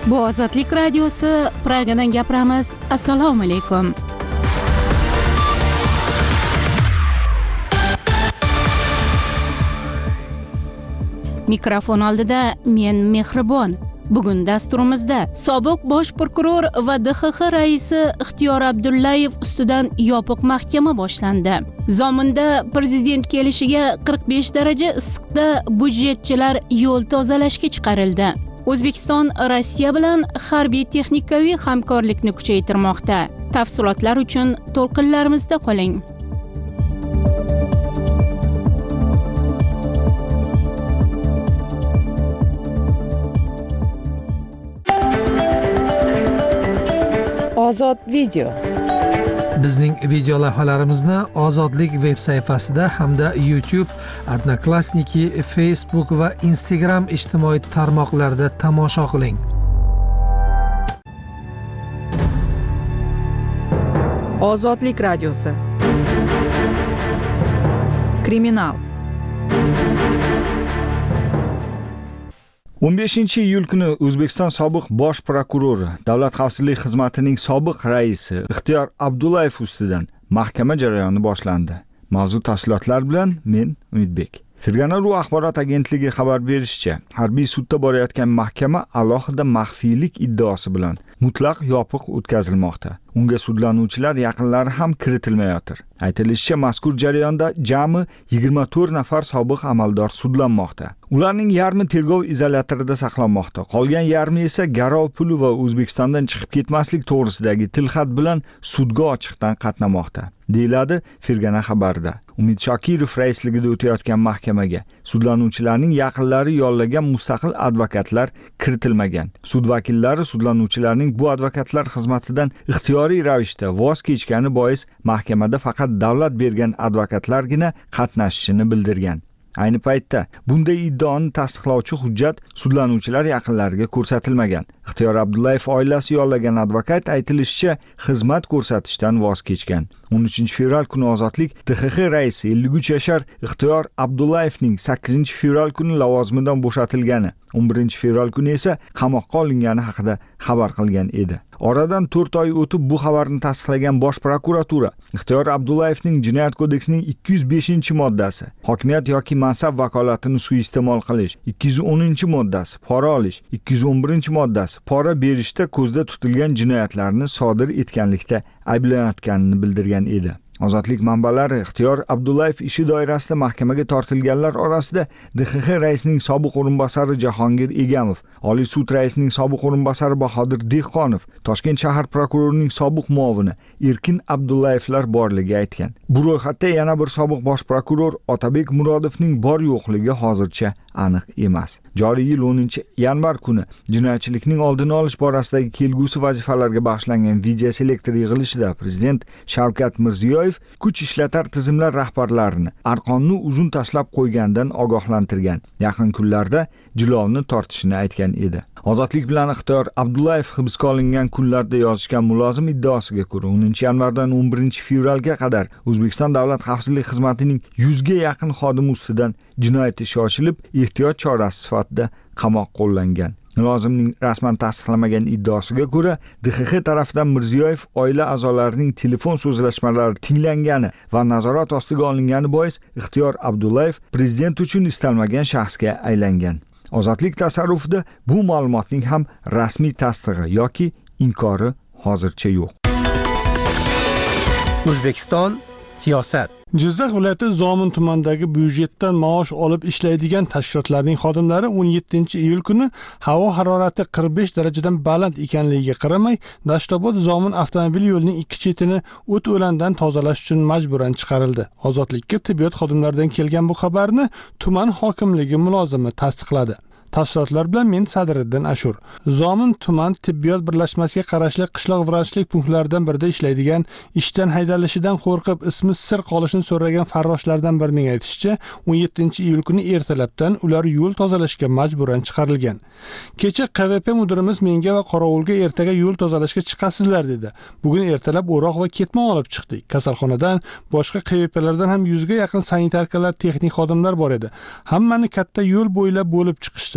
Bu Ozodlik radiosi, Pragadan gapiramiz. Assalomu alaykum. Mikrofon oldida men Mehribon. Bugun dasturimizda sobiq bosh prokuror va DXX raisi Ixtiyor Abdullayev ustidan yopiq mahkama boshlandi. Zominda prezident kelishiga 45 daraja issiqda budjetchilar yo'l tozalashga chiqarildi. O'zbekiston Rossiya bilan harbiy texnikaviy hamkorlikni kuchaytirmoqda. Tafsilotlar uchun to'lqinlarimizda qoling. Ozod video. Bizning video lavhalarimizni Ozodlik veb sayfasida hamda YouTube, Odnoklassniki, Facebook va Instagram ijtimoiy tarmoqlarida tomosha qiling. Ozodlik radiosi. Kriminal. 15-iyul kuni O'zbekiston sobiq bosh prokurori, Davlat xavfsizlik xizmatining sobiq raisi Ixtiyor Abdullayev ustidan mahkama jarayoni boshlandi. Mavzu tafsilotlar bilan men Umidbek. Fergana.ru axborot agentligi xabar berishicha, harbiy sudda borayotgan mahkama alohida maxfiylik iddaosi bilan mutlaq yopiq o'tkazilmoqda. Unga sudlanuvchilar yaqinlari ham kiritilmayotir. Aytilishicha, mazkur jarayonda jami 24 nafar sobiq amaldor sudlanmoqda. Ularning yarmi tergov izolyatorida saqlanmoqda. Qolgan yarmi esa garov puli va O'zbekistondan chiqib ketmaslik to'g'risidagi tilxat bilan sudga ochiqdan qatnamoqda, deyiladi Fergana xabarida. Umid Shokirov raisligida o'tayotgan mahkamaga sudlanuvchilarning yaqinlari yollagan mustaqil advokatlar kiritilmagan. Sud vakillari sudlanuvchilarning bu advokatlar xizmatidan ixtiyoriy ravishda voz kechgani bois mahkamada faqat davlat bergan advokatlargina qatnashishini bildirgan. Ayni paytda bunday iddaoni tasdiqlovchi hujjat sudlanuvchilar yaqinlariga ko'rsatilmagan. Ixtiyor Abdullayev oilasi yollagan advokat aytilishicha xizmat ko'rsatishdan voz kechgan. 13 fevral kuni Ozodlik DXX raisi 53 yashar Ixtiyor Abdullayevning 8 fevral kuni lavozimidan bo'shatilgani, 11 fevral kuni esa qamoqqa olingani haqida xabar qilgan edi. Oradan 4 oy o'tib bu xabarni tasdiqlagan Bosh prokuratura Ixtiyor Abdullayevning Jinoyat kodeksining 205-moddasi, hokimiyat yoki mansab vakolatini suiiste'mol qilish, 210-moddasi, pora olish, 211-moddasi, pora berishda ko'zda tutilgan jinoyatlarni sodir etganlikda ayblanayotganini bildirgan edi. Ozodlik manbalari Ixtiyor Abdullayev ishi doirasida mahkamaga tortilganlar orasida DXX raisining sobiq o'rinbosari Jahongir Egamov, Oliy sud raisining sobiq o'rinbosari Bahodir Dehqonov, Toshkent shahar prokurorining sobiq muovini Erkin Abdullayevlar borligi aytgan. Bu ro'yxatda yana bir sobiq bosh prokuror Otabek Murodovning bor yo'qligi hozircha aniq emas. Joriy yil 10-yanvar kuni jinoyatchilikning oldini olish borasidagi kelgusi vazifalarga bag'ishlangan video selektor yig'ilishida prezident Shavkat Mirziyoyev kuch ishlatar tizimlar rahbarlarini arqonni uzun tashlab qo'ygandan ogohlantirgan. Yaqin kunlarda jilovni tortishini aytgan edi. Ozodlik bilan Ixtiyor Abdullayev hibsga olingan kunlarda yozishgan mulozim iddaosiga ko'ra 10-yanvardan 11 fevralga qadar O'zbekiston Davlat xavfsizlik xizmatining 100 ga yaqin xodimi ustidan jinoyat ishi ochilib, ehtiyot chorasi sifatida qamoq qo'llangan. Mulozimning rasman tasdiqlamagan iddaosiga ko'ra, DXX tarafidan Mirziyoyev oila a'zolarining telefon so'zlashmalari tinglangani va nazorat ostiga olingani bois Ixtiyor Abdullayev prezident uchun istalmagan shaxsga aylangan. Ozodlik tasarrufida bu ma'lumotning ham rasmiy tasdig'i yoki inkori hozircha yo'q. O'zbekiston siyosat. Jizzax viloyati Zomin tumanidagi byudjetdan maosh olib ishlaydigan tashkilotlarning xodimlari 17-iyul kuni havo harorati 45 darajadan baland ekanligiga qaramay, Dashtobod Zomin avtomobil yo'lining ikki chetini o't o'landan tozalash uchun majburan chiqarildi. Ozodlikka tibbiyot xodimlaridan kelgan bu xabarni tuman hokimligi mulozimi tasdiqladi. Tafsilotlar bilan men Sadriddin Ashur. Zomin tuman tibbiyot birlashmasiga qarashli qishloq vrachlik punktlaridan birida ishlaydigan, ishdan haydalishidan qo'rqib ismi sir qolishini so'ragan farroshlardan birining aytishicha, 17-iyul kuni ertalabdan ular yo'l tozalashga majburan chiqarilgan. Kecha QVP mudirimiz menga va qorovulga ertaga yo'l tozalashga chiqasizlar dedi. Bugun ertalab o'roq va ketmon olib chiqdik. Kasalxonadan boshqa QVPlardan ham 100 ga yaqin sanitarkalar, texnik xodimlar bor edi. Hammani katta yo'l bo'ylab bo'lib chiqishdi.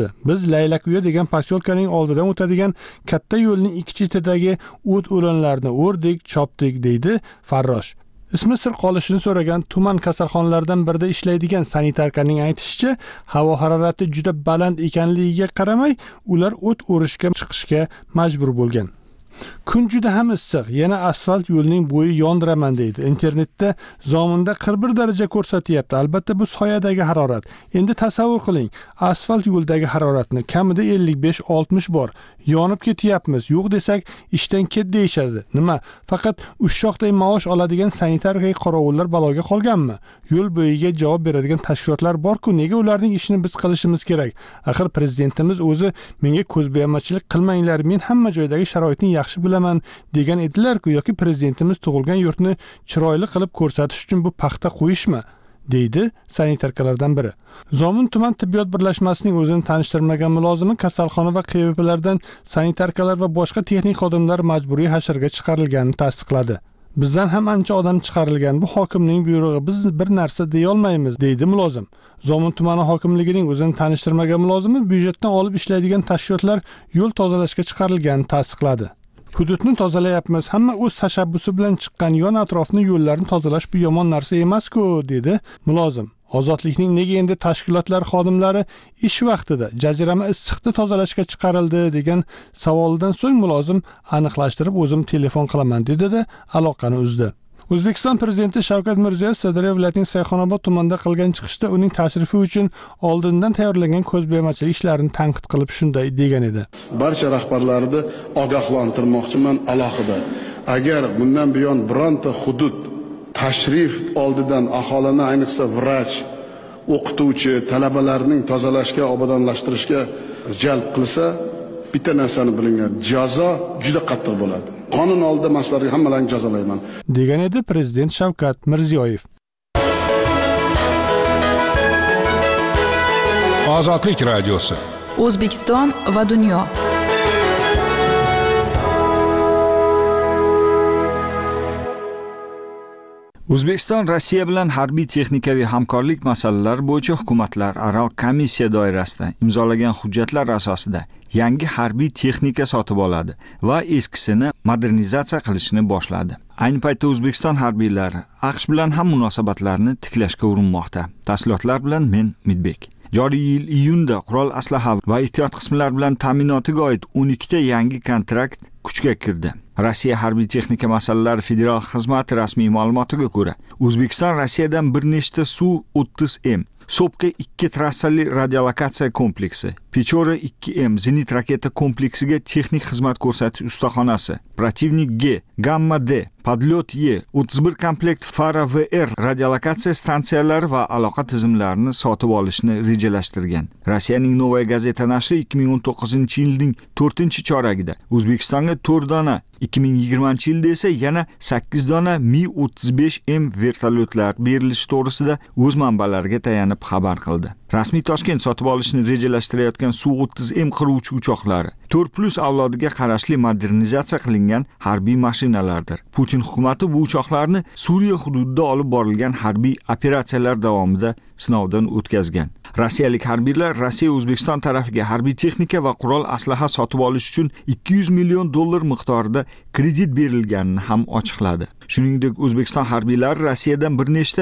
Biz Laylakuya degan posyolkaning oldidan o'tadigan katta yo'lning ikki chetidagi o't o'lanlarni o'rdik, chopdik, deydi Farrosh. Ismi sir qolishini so'ragan tuman kasalxonalaridan birida ishlaydigan sanitarkaning aytishicha, havo harorati juda baland ekanligiga qaramay, ular o't o'rishga chiqishga majbur bo'lgan. Kun juda ham issiq, yana asfalt yo'lning bo'yi yondiraman deydi. Internetda zominda 41 daraja ko'rsatyapti. Albatta bu soyadagi harorat. Endi tasavvur qiling, asfalt yo'ldagi haroratni kamida 55-60 bor. Yonib ketyapmiz. Yo'q desak, ishdan ket deyishadi. Nima? Faqat ushshoqday maosh oladigan sanitarka qorovullar baloga qolganmi? Yo'l bo'yiga javob beradigan tashkilotlar bor-ku, nega ularning ishini biz qilishimiz kerak? Axir prezidentimiz o'zi menga ko'zbo'yamachilik qilmanglar, men hamma joydagi sharoitni yaxshi bilaman degan edilar-ku, yoki prezidentimiz tug'ilgan yurtni chiroyli qilib ko'rsatish uchun bu paxta qo'yishmi? deydi sanitarkalardan biri. Zomin tuman tibbiyot birlashmasining o'zini tanishtirmagan mulozimi kasalxona va QVPlardan sanitarkalar va boshqa texnik xodimlar majburiy hasharga chiqarilganini tasdiqladi. Bizdan ham ancha odam chiqarilgan. Bu hokimning buyrug'i, biz bir narsa deya olmaymiz, deydi mulozim. Zomin tumani hokimligining o'zini tanishtirmagan mulozimi byudjetdan olib ishlaydigan tashkilotlar yo'l tozalashga chiqarilganini tasdiqladi. Hududni tozalayapmiz, hamma o'z tashabbusi bilan chiqqan, yon atrofni yo'llarni tozalash bu yomon narsa emas-ku, dedi mulozim. Ozodlikning nega endi tashkilotlar xodimlari ish vaqtida jazirama issiqni tozalashga chiqarildi degan savoldan so'ng mulozim aniqlashtirib o'zim telefon qilaman dedi-da aloqani uzdi. O'zbekiston prezidenti Shavkat Mirziyoyev Sirdaryo viloyatining Sayxonobod tumanida qilgan chiqishda uning tashrifi uchun oldindan tayyorlangan ko'zbo'yamachilik ishlarini tanqid qilib shunday degan edi. Barcha rahbarlarni ogohlantirmoqchiman alohida. Agar bundan buyon bironta hudud tashrif oldidan aholini, ayniqsa vrach, o'qituvchi, talabalarning tozalashga, obodonlashtirishga jalb qilsa, bitta narsani bilinglar, jazo juda qattiq bo'ladi. Qonun oldida maslarga hammalarni jazolayman, degan edi prezident Shavkat Mirziyoyev. Ozodlik radiosi. O'zbekiston va dunyo. O'zbekiston Rossiya bilan harbiy texnikaviy hamkorlik masalalari bo'yicha hukumatlararo komissiya doirasida imzolagan hujjatlar asosida yangi harbiy texnika sotib oladi va eskisini modernizatsiya qilishni boshladi. Ayni paytda O'zbekiston harbiylari AQSh bilan ham munosabatlarni tiklashga urinmoqda. Tafsilotlar bilan men Midbek. Joriy yil iyunda qurol aslaha va ehtiyot qismlar bilan ta'minotiga oid 12 ta yangi kontrakt kuchga kirdi. Rossiya harbiy texnika masalalari federal xizmati rasmiy ma'lumotiga ko'ra, O'zbekiston Rossiyadan bir nechta Su-30M, Sopka 2 trassali radiolokatsiya kompleksi, Pechora 2M zenit raketa kompleksiga texnik xizmat ko'rsatish ustaxonasi, Protivnik G, Gamma D, Podlyot Y, 31 komplekt Fara VR radiolokatsiya stansiyalari va aloqa tizimlarini sotib olishni rejalashtirgan. Rossiyaning Novaya gazeta nashri 2019-yilning 4-choragida O'zbekistonga 4 dona, 2020-yilda esa yana 8 dona Mi-35M vertolyotlar berilishi to'g'risida o'z manbalariga tayanib xabar qildi. Rasmiy Toshkent sotib olishni rejalashtirayotgan Su-30M qiruvchi uchoqlari 4+ avlodiga qarashli modernizatsiya qilingan harbiy mashinalardir. Putin hukumati bu uchoqlarni Suriya hududida olib borilgan harbiy operatsiyalar davomida sinovdan o'tkazgan. Rossiyalik harbiylar Rossiya O'zbekiston tarafiga harbiy texnika va qurol aslaha sotib olish uchun $200 million miqdorida kredit berilganini ham ochiqladi. Shuningdek, O'zbekiston harbiylari Rossiyadan bir nechta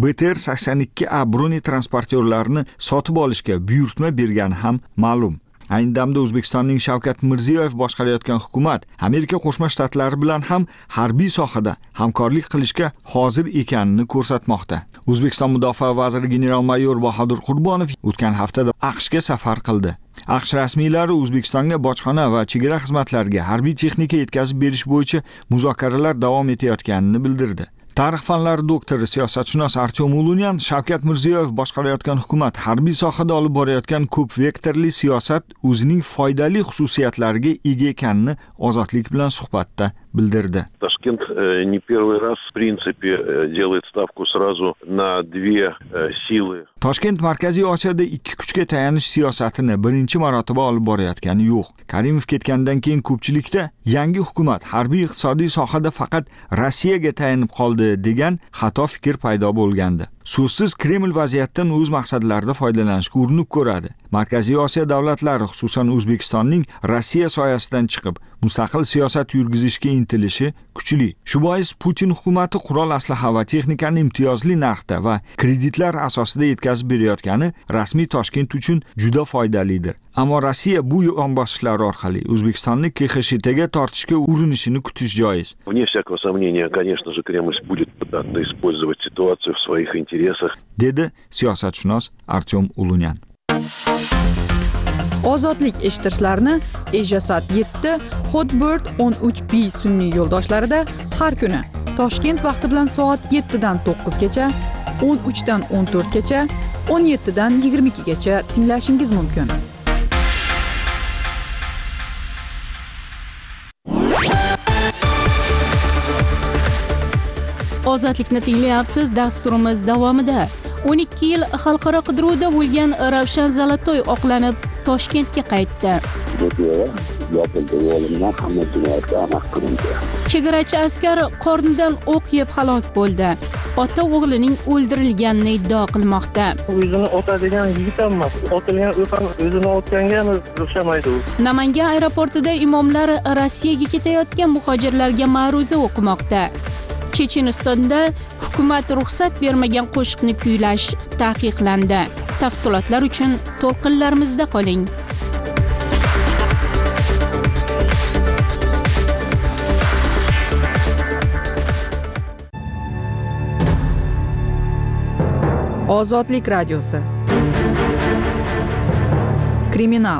BTR-82A broni transportyorlarini sotib olishga buyurtma bergani ham ma'lum. Ayni damda O'zbekistonning Shavkat Mirziyoyev boshqarayotgan hukumat Amerika Qo'shma Shtatlari bilan ham harbiy sohada hamkorlik qilishga hozir ekanini ko'rsatmoqda. O'zbekiston Mudofaa vaziri general-mayor Bahodir Qurbonov o'tgan haftada AQShga safar qildi. AQSh rasmiylari O'zbekistonga bojxona va chegara xizmatlariga harbiy texnika yetkazib berish bo'yicha muzokaralar davom etayotganini bildirdi. Tarix fanlari doktori, siyosatshunos Artyom Ulunyan Shavkat Mirziyoyev boshqarayotgan hukumat harbiy sohada olib borayotgan ko'p vektorli siyosat o'zining foydali xususiyatlariga ega ekanini Ozodlik bilan suhbatda bildirdi. Ташкент не первый раз, в принципе, делает ставку сразу на две силы. Toshkent Markaziy Osiyoda ikki kuchga tayanish siyosatini birinchi marotaba olib borayotgani yo'q. Karimov ketgandan keyin ko'pchilikda yangi hukumat harbiy iqtisodiy sohada faqat Rossiyaga tayanib qoldi degan xato fikr paydo bo'lgandi. So'zsiz Kreml vaziyatdan o'z maqsadlarida foydalanishga urinib ko'radi. Markaziy Osiyo davlatlari, xususan O'zbekistonning Rossiya soyasidan chiqib, mustaqil siyosat yurgizishga intilishi kuchli. Shu bois Putin hukumatı qurol aslaha va texnikani imtiyozli narxda va kreditlar asosida yetkazib berayotgani rasmiy Toshkent uchun juda foydalidir. Ammo Rossiya bu yonbosishlar orqali O'zbekistonni KXSHTga tortishga urinishini kutish joiz. Вне всякого сомнения, конечно же, Кремль будет пытаться использовать ситуацию в своих интересах. Dedi siyosatshunos Artyom Ulunyan. Ozodlik eshittirishlarni Ejasat 7, Hotbird 13B sun'iy yo'ldoshlarida har kuni Toshkent vaqti bilan soat 7 dan 9 gacha, 13 dan 14 gacha, 17 dan 22 gacha tinglashingiz mumkin. Ozodlikni tinglayapsiz. Dasturimiz davomida 12 yil xalqaro qidiruvda bo'lgan Ravshan Zalatoy oqlanib Toshkentga qaytdi. Chegarachi askar qornidan o'q yeb halok bo'ldi. Ota o'g'lining o'ldirilganini iddao qilmoqda. O'zini otadigan yigit emas. Otilgan o'zini otganga o'xshamaydi u. Namangan aeroportida imomlar Rossiyaga ketayotgan muhojirlarga ma'ruza o'qimoqda. Chechenistonda hukumat ruxsat bermagan qo'shiqni kuylash taqiqlandi. Tafsilotlar uchun to'lqinlarimizda qoling. Ozodlik radiosi. Kriminal.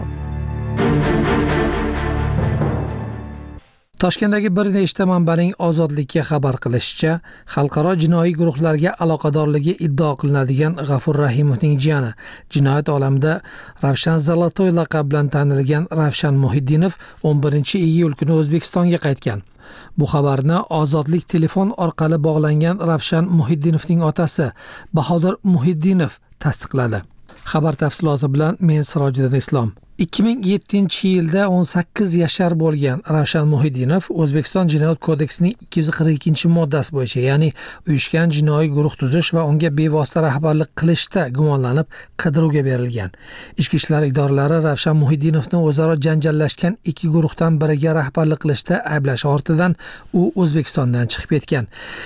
Toshkentdagi bir nechta manbaning Ozodlikka xabar qilishicha, xalqaro jinoiy guruhlarga aloqadorligi iddao qilinadigan G'afur Rahimovning jiyani, jinoyat olamida Ravshan Zalatoy laqabi bilan tanilgan Ravshan Muhiddinov 11-iyul kuni O'zbekistonga qaytgan. Bu xabarni Ozodlik telefon orqali bog'langan Ravshan Muhiddinovning otasi Bahodir Muhiddinov tasdiqladi. Xabar tafsiloti bilan men Sirojiddin Islom. 2007-yilda 18 yashar bo'lgan Ravshan Muhiddinov O'zbekiston Jinoyat kodeksining 242-moddasi bo'yicha, ya'ni uyushgan jinoiy guruh tuzish va unga bevosita rahbarlik qilishda gumonlanib qidiruvga berilgan. Ichki ishlar idoralari Ravshan Muhiddinovni o'zaro janjallashgan ikki guruhdan biriga rahbarlik qilishda ayblash ortidan u O'zbekistondan chiqib ketgan.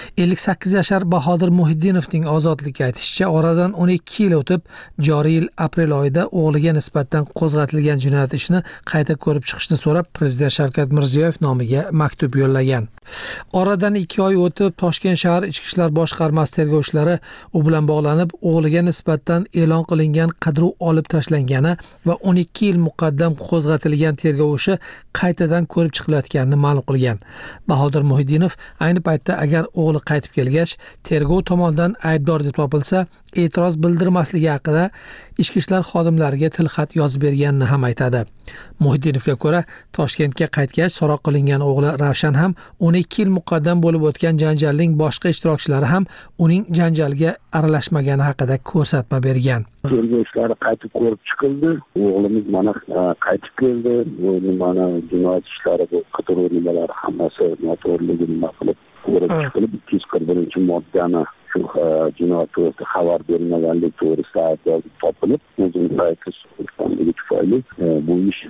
58 yashar Bahodir Muhiddinovning ozodlikka aytishicha, oradan 12 yil o'tib, joriy yil aprel oyida o'g'liga nisbatan qo'zg'atilgan jinoyat ishini qayta ko'rib chiqishni so'rab Prezident Shavkat Mirziyoyev nomiga maktub yo'llagan. Oradan 2 oy o'tib, Toshkent shahar Ichki ishlar boshqarmasi tergovchilari u bilan bog'lanib, o'g'liga nisbatan e'lon qilingan qidiruv olib tashlangani va 12 yil muqaddam qo'zg'atilgan tergov ishi qaytadan ko'rib chiqilayotganini ma'lum qilgan. Bahodir Muhiddinov ayni paytda agar o'g'li qaytib kelgach, tergov tomonidan aybdor deb topilsa, e'tiroz bildirmasligi haqida ichki ishlar xodimlariga tilxat yozib berganini ham aytadi. Muhiddinovga ko'ra, Toshkentga qaytgach so'roq qilingan o'g'li Ravshan ham 12 yil muqaddam bo'lib o'tgan janjalning boshqa ishtirokchilari ham uning janjalga aralashmagani haqida ko'rsatma bergan. Tergov ishlari qaytib ko'rib chiqildi. O'g'limiz mana qaytib keldi. Mana jinoyat ishlari, bu qidiruv nimalari hammasi noto'g'riligi nima qilib ko'rib chiqilib, 241-moddani shu jinoyat to'g'risida xabar berilmaganlik to'g'risida aybdor topilib, o'zini qaytish ekanligi tufayli bu ish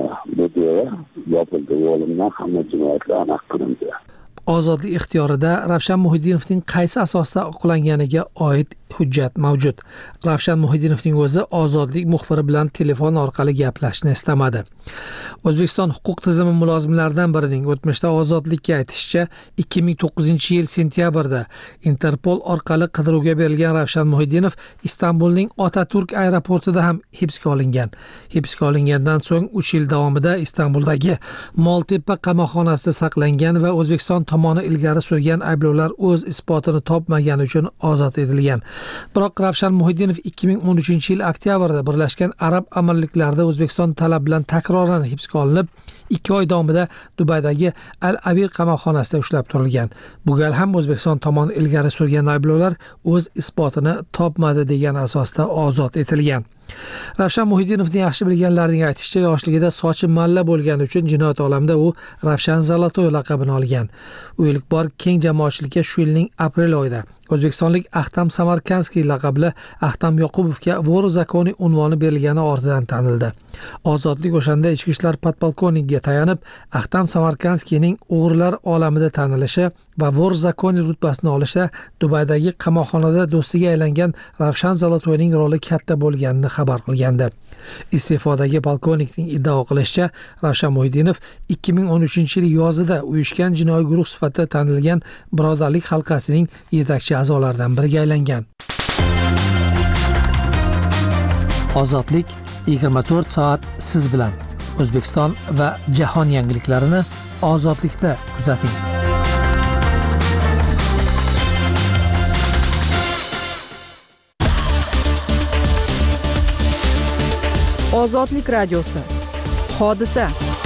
yopildi. O'g'limdan hamma jinoyatlar aniq qilindi. Ozodlik ixtiyorida Ravshan Muhiddinovning qaysi asosda oqlanganiga oid hujjat mavjud. Ravshan Muhiddinovning o'zi Ozodlik muxbiri bilan telefon orqali gaplashishni istamadi. O'zbekiston huquq tizimi mulozimlaridan birining o'tmishda Ozodlikka aytishicha, 2009-yil sentyabrda Interpol orqali qidiruvga berilgan Ravshan Muhiddinov Istanbulning Otaturk aeroportida ham hibsga olingan. Hibsga olingandan so'ng 3 yil davomida Istanbuldagi Moltepa qamoqxonasida saqlangan va O'zbekiston tomoni ilgari surgan ayblovlar o'z isbotini topmagani uchun ozod etilgan. Biroq Ravshan Muhiddinov 2013-yil oktyabrda Birlashgan Arab Amirliklarida O'zbekiston talab bilan takroran hibsga olinib, 2 oy davomida Dubaydagi Al Avir qamoqxonasida ushlab turilgan. Bu gal ham O'zbekiston tomoni ilgari surgan ayblovlar o'z isbotini topmadi degan asosda ozod etilgan. Ravshan Muhiddinovni yaxshi bilganlarning aytishicha, yoshligida sochi malla bo'lgani uchun jinoyat olamida u Ravshan Zolotoy laqabini olgan. U ilk bor keng jamoatchilikka shu yilning aprel oyida o'zbekistonlik Ahtam Samarkandskiy laqabli Ahtam Yoqubovga Vor zakoni unvoni berilgani ortidan tanildi. Ozodlik o'shanda ichki ishlar podpolkovnikiga tayanib, Ahtam Samarkandskiyning o'g'rilar olamida tanilishi va Vor zakoni rutbasini olishda Dubaydagi qamoqxonada do'stiga aylangan Ravshan Zolotoyning roli katta bo'lganini xabar qilgandi. Iste'fodagi polkovnikning iddao qilishicha, Ravshan Muhiddinov 2013-yil yozida uyushgan jinoiy guruh sifatida tanilgan Birodarlik halqasining yetakchi a'zolaridan biriga aylangan. Ozodlik 24 soat siz bilan. O'zbekiston va jahon yangiliklarini ozodlikda kuzating. Ozodlik radiosi. Hodisa.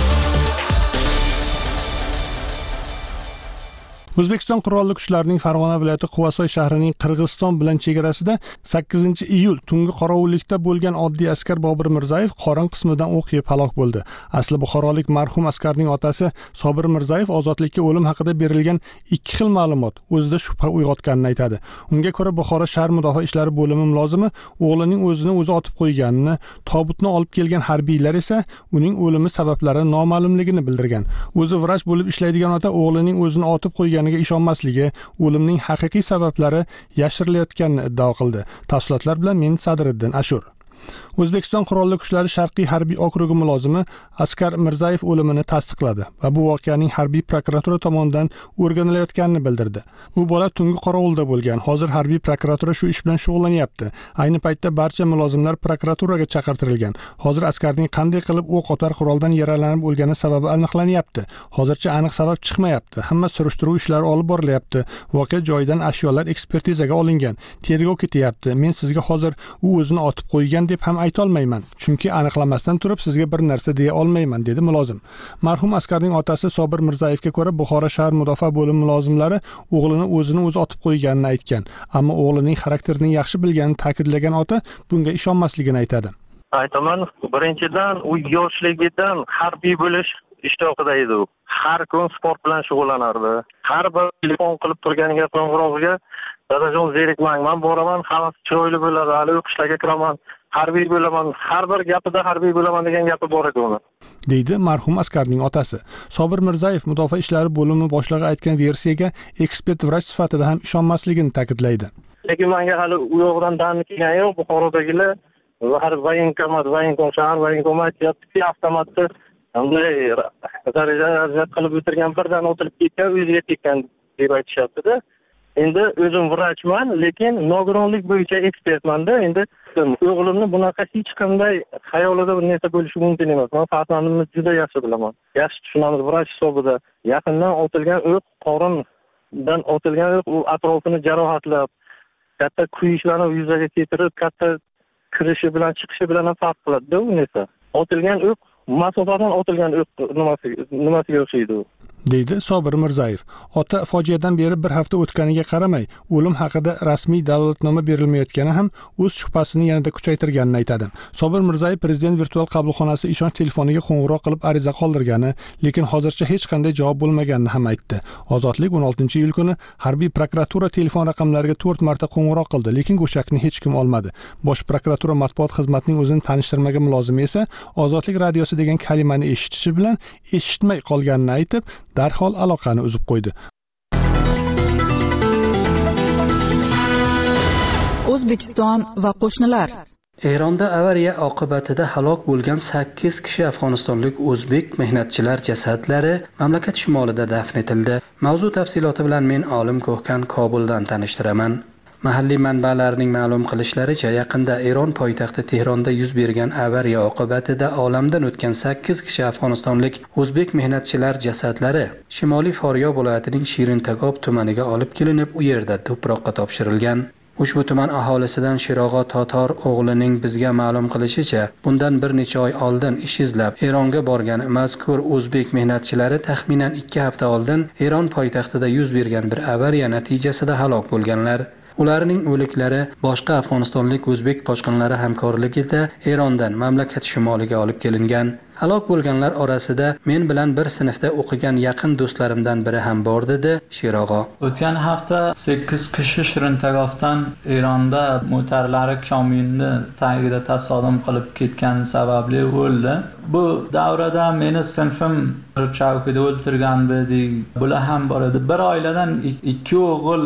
O'zbekiston qurolli kuchlarining Farg'ona viloyati Quvasoy shahrining Qirg'iziston bilan chegarasida 8-iyul tungi qorovullikda bo'lgan oddiy askar Bobir Mirzayev qorin qismidan o'q yeb halok bo'ldi. Asli buxorolik marhum askarning otasi Sobir Mirzayev ozodlikka o'lim haqida berilgan 2 xil ma'lumot o'zida shubha uyg'otganini aytadi. Unga ko'ra Buxoro shahar mudofaa ishlari bo'limi mulozimi o'g'lining o'zini o'zi otib qo'yganini, tobutni olib kelgan harbiylar esa uning o'limi sabablari noma'lumligini bildirgan. O'zi vrach bo'lib ishlaydigan ota o'g'lining o'zini otib qo'yganiga ishonmasligi, o'limning haqiqiy sabablari yashirilayotganini iddao qildi. Tafsilotlar bilan men Sadriddin Ashur. O'zbekiston qurolli kuchlari Sharqiy harbiy okrugi mulozimi Askar Mirzayev o'limini tasdiqladi va bu voqeaning harbiy prokuratura tomonidan o'rganilayotganini bildirdi. U bola tungi qorovulda bo'lgan. Hozir harbiy prokuratura shu ish bilan shug'ullanyapti. Ayni paytda barcha mulozimlar prokuraturaga chaqirtirilgan. Hozir askarning qanday qilib o'q otar quroldan yaralanib o'lgani sababi aniqlanyapti. Hozircha aniq sabab chiqmayapti. Hamma surishtiruv ishlari olib borilyapti. Voqea joyidan ashyolar ekspertizaga olingan. Tergov ketyapti. Men sizga hozir u o'zini otib qo'ygan deb ham ayta olmayman, chunki aniqlamasdan turib sizga bir narsa deya olmayman, dedi mulozim. Marhum askarning otasi Sobir Mirzayevga ko'ra Buxoro shahar mudofaa bo'limi mulozimlari o'g'lini o'zini o'zi otib qo'yganini aytgan, ammo o'g'lining xarakterini yaxshi bilganini ta'kidlagan ota bunga ishonmasligini aytadi. Aytaman, birinchidan u yoshligidan harbiy bo'lish ishtiyoqida edi u. Har kun sport bilan shug'ullanardi. Har bir telefon qilib turganiga qo'ng'irog'iga dadajon zerikmang, men boraman, hammasi chiroyli bo'ladi, hali o'qishlarga kiraman, harbiy bo'laman, har bir gapida harbiy bo'laman degan gapi bor edi uni, deydi marhum askarning otasi. Sobir Mirzayev mudofaa ishlari bo'limi boshlig'i aytgan versiyaga ekspert vrach sifatida ham ishonmasligini ta'kidlaydi. Lekin menga hali u yoqdan danni kelgan yo'q, Buxorodagilar har voyenkomat shahar voyenkomat yotibki, avtomatda bunday daraja qilib o'tirgan birdan o'tirib ketgan, o'ziga tekkan deb aytishyapti-da. Endi o'zim vrachman, lekin nogironlik bo'yicha ekspertman-da. Endi o'g'limni bunaqa hech qanday xayolida bir narsa bo'lishi mumkin emas. Men farzandimni juda yaxshi bilaman. Yaxshi tushunamiz vrach hisobida. Yaqindan otilgan o'q, qorindan otilgan o'q u atrofini jarohatlab, katta kuyishlarni yuzaga keltirib, katta kirishi bilan chiqishi bilan ham farq qiladi-da u narsa. Otilgan o'q masofadan otilgan o'q nimasiga o'xshaydi u, deydi Sobir Mirzayev. Ota fojiadan beri bir hafta o'tganiga qaramay, o'lim haqida rasmiy dalolatnoma berilmayotgani ham o'z shubhasini yanada kuchaytirganini aytadi. Sobir Mirzayev prezident virtual qabulxonasi ishonch telefoniga qo'ng'iroq qilib ariza qoldirgani, lekin hozircha hech qanday javob bo'lmaganini ham aytdi. Ozodlik 16-iyul kuni harbiy prokuratura telefon raqamlariga 4 marta qo'ng'iroq qildi, lekin go'shakni hech kim olmadi. Bosh prokuratura matbuot xizmatining o'zini tanishtirmagan mulozimi esa Ozodlik radiosi degan kalimani eshitishi bilan eshitmay qolganini aytib, darhol aloqani uzib qo'ydi. O'zbekiston va qo'shnilar. Eronda avariya oqibatida halok bo'lgan 8 kishi afg'onistonlik o'zbek mehnatchilar jasadlari mamlakat shimolida dafn etildi. Mavzu tafsiloti bilan men Olim Ko'hkan Kobuldan tanishtiraman. Mahalliy manbalarning ma'lum qilishlaricha, yaqinda Eron poytaxti Tehronda yuz bergan avariya oqibatida olamdan o'tgan 8 kishi afg'onistonlik o'zbek mehnatchilar jasadlari Shimoliy Faryob viloyatining Shirintagob tumaniga olib kelinib, u yerda to'proqqa topshirilgan. Ushbu tuman aholisidan Shirog'o Totor o'g'lining bizga ma'lum qilishicha, bundan bir necha oy oldin ish izlab Eronga borgan mazkur o'zbek mehnatchilari taxminan 2 hafta oldin Eron poytaxtida yuz bergan bir avariya natijasida halok bo'lganlar. Ularning o'liklari boshqa afg'onistonlik o'zbek qochqinlari hamkorligida Erondan mamlakat shimoliga olib kelingan. Halok bo'lganlar orasida men bilan bir sinfda o'qigan yaqin do'stlarimdan biri ham bor dedi Shirog'o. O'tgan hafta 8 kishi Shirintagovdan Eronda motorlari kominni tagida tasodif qilib ketgan sababli o'ldi. Bu davrada meni sinfim chavkida o'ltirgan edi. Bular ham bor edi. Bir oiladan 2 o'g'il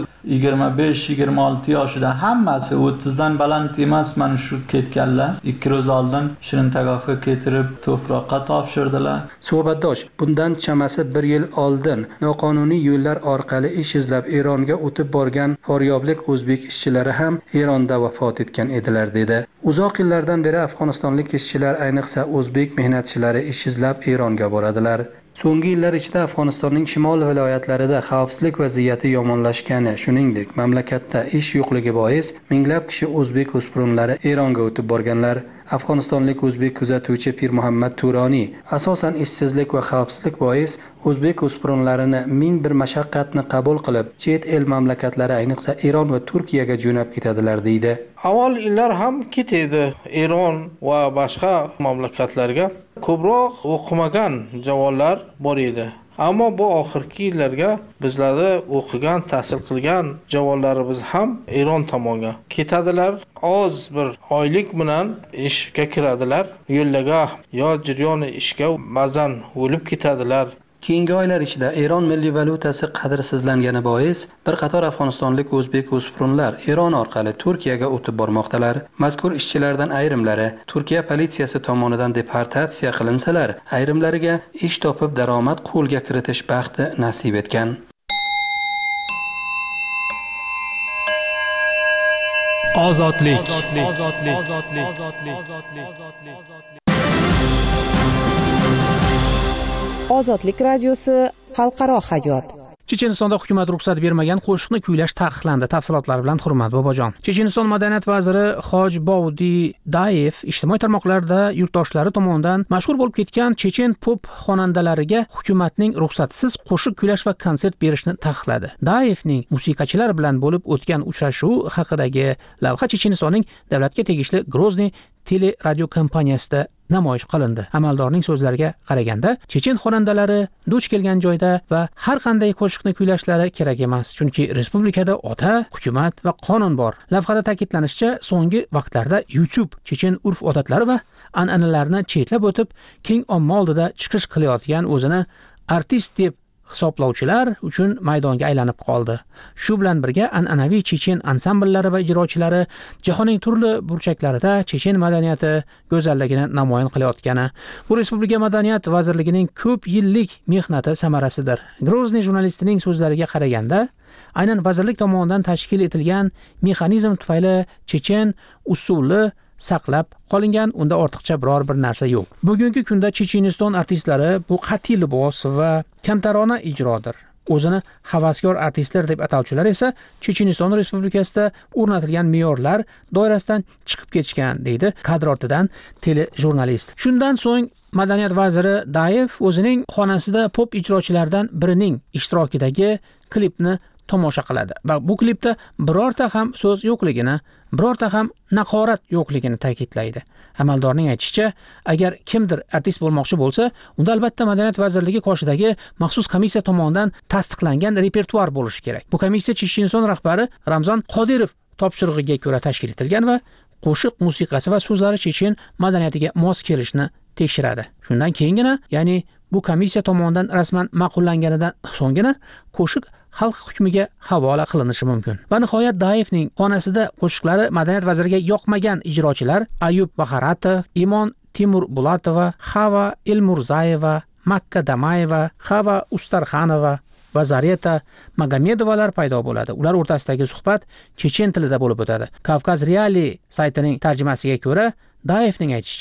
25-26 yoshida, hammasi 30 dan baland emas, mana shu ketganlar 2 ro'z oldin Shirintagovga ketirib to'froqqa topshirdilar. Suhbatdosh, bundan chamasi 1 yil oldin noqonuniy yo'llar orqali ish izlab Eronga o'tib borgan foryoblik o'zbek ishchilari ham Eronda vafot etgan edilar dedi. Uzoq yillardan beri afg'onistonlik ishchilar, ayniqsa o'zbek mehnatchilari ish izlab Eronga boradilar. So'nggi yillar ichida Afg'onistonning shimol viloyatlarida xavfsizlik vaziyati yomonlashgani, shuningdek, mamlakatda ish yo'qligi bois minglab kishi o'zbek o'spirinlari Eronga o'tib borganlar. Afg'onistonlik o'zbek kuzatuvchi Pir Muhammad Turoniy asosan ishsizlik va xavfsizlik bois o'zbek o'spirinlarini ming bir mashaqqatni qabul qilib, chet el mamlakatlari, ayniqsa Eron va Turkiyaga jo'nab ketadilar deydi. Avval yillar ham ketadi Eron va boshqa mamlakatlarga. Ko'proq o'qimagan javonlar bor edi. Ammo bu oxirgi yillarga bizlarda o'qigan, tahsil qilgan javonlarimiz ham Eron tomonga ketadilar. Oz bir oylik bilan ishga kiradilar. Yo'llaga yo jiryoni ishga ba'zan o'lib ketadilar. Keyingi oylar ichida Eron milliy valyutasi qadrsizlangani bois bir qator afg'onistonlik o'zbek o'spirinlar Eron orqali Turkiyaga o'tib bormoqdalar. Mazkur ishchilardan ayrimlari Turkiya politsiyasi tomonidan deportatsiya qilinsalar, ayrimlariga ish topib daromad qo'lga kiritish baxti nasib etgan. Ozodlik. Ozodlik radiosi xalqaro hayot. Chechenistonda hukumat ruxsat bermagan qo'shiqni kuylash taqiqlandi. Tafsilotlar bilan Hurmat Bobojon. Checheniston madaniyat vaziri Hojbovdi Dayev ijtimoiy tarmoqlarda yurtdoshlari tomonidan mashhur bo'lib ketgan chechen pop xonandalariga hukumatning ruxsatsiz qo'shiq kuylash va konsert berishni taqiqladi. Dayevning musiqachilar bilan bo'lib o'tgan uchrashuv haqidagi lavha Chechenistonning davlatga tegishli Grozny tele radio kompaniyasida namoyish qilindi. Amaldorning so'zlariga qaraganda, chechen xonandalari duch kelgan joyda va har qanday qo'shiqni kuylashlari kerak emas, chunki respublikada ota, hukumat va qonun bor. Lavhada ta'kidlanishicha, so'nggi vaqtlarda YouTube chechen urf-odatlari va an'analarini chetlab o'tib, keng omma oldida chiqish qilayotgan o'zini artist deb hisoblovchilar uchun maydonga aylanib qoldi. Shu bilan birga an'anaviy chechen ansambllari va ijrochilari jahonning turli burchaklarida chechen madaniyati go'zalligini namoyon qilayotgani bu respublika madaniyat vazirligining ko'p yillik mehnati samarasidir. Grozny jurnalistining so'zlariga qaraganda, aynan vazirlik tomonidan tashkil etilgan mexanizm tufayli chechen usuli saqlab qolingan, unda ortiqcha biror bir narsa yo'q. Bugungi kunda Checheniston artistlari bu qat'iy libos va kamtarona ijrodir. O'zini havaskor artistlar deb atovchilar esa Checheniston Respublikasida o'rnatilgan me'yorlar doirasidan chiqib ketishgan, deydi kadr ortidan telejurnalist. Shundan so'ng madaniyat vaziri Dayev o'zining xonasida pop ijrochilardan birining ishtirokidagi klipni tomosha qiladi va bu klipda birorta ham so'z yo'qligini, birorta ham naqorat yo'qligini ta'kidlaydi. Amaldorning aytishicha, agar kimdir artist bo'lmoqchi bo'lsa, unda albatta madaniyat vazirligi qoshidagi maxsus komissiya tomonidan tasdiqlangan repertuar bo'lishi kerak. Bu komissiya Checheniston rahbari Ramzan Qodirov topshirig'iga ko'ra tashkil etilgan va qo'shiq musiqasi va so'zlari chechen madaniyatiga mos kelishni tekshiradi. Shundan keyingina, ya'ni bu komissiya tomonidan rasman ma'qullanganidan so'nggina qo'shiq xalq hukmiga havola qilinishi mumkin. Va nihoyat Dayevning xonasida qo'shiqlari madaniyat vaziriga yoqmagan ijrochilar Ayub Baxaratov, Imon Timurbulatova, Xava Elmurzayeva, Makka Damayeva, Xava Ustarxanova va Zareta Magomedovalar paydo bo'ladi. Ular o'rtasidagi suhbat chechen tilida bo'lib o'tadi. Kavkaz Reali saytining tarjimasiga ko'ra, Dayevning aytishicha,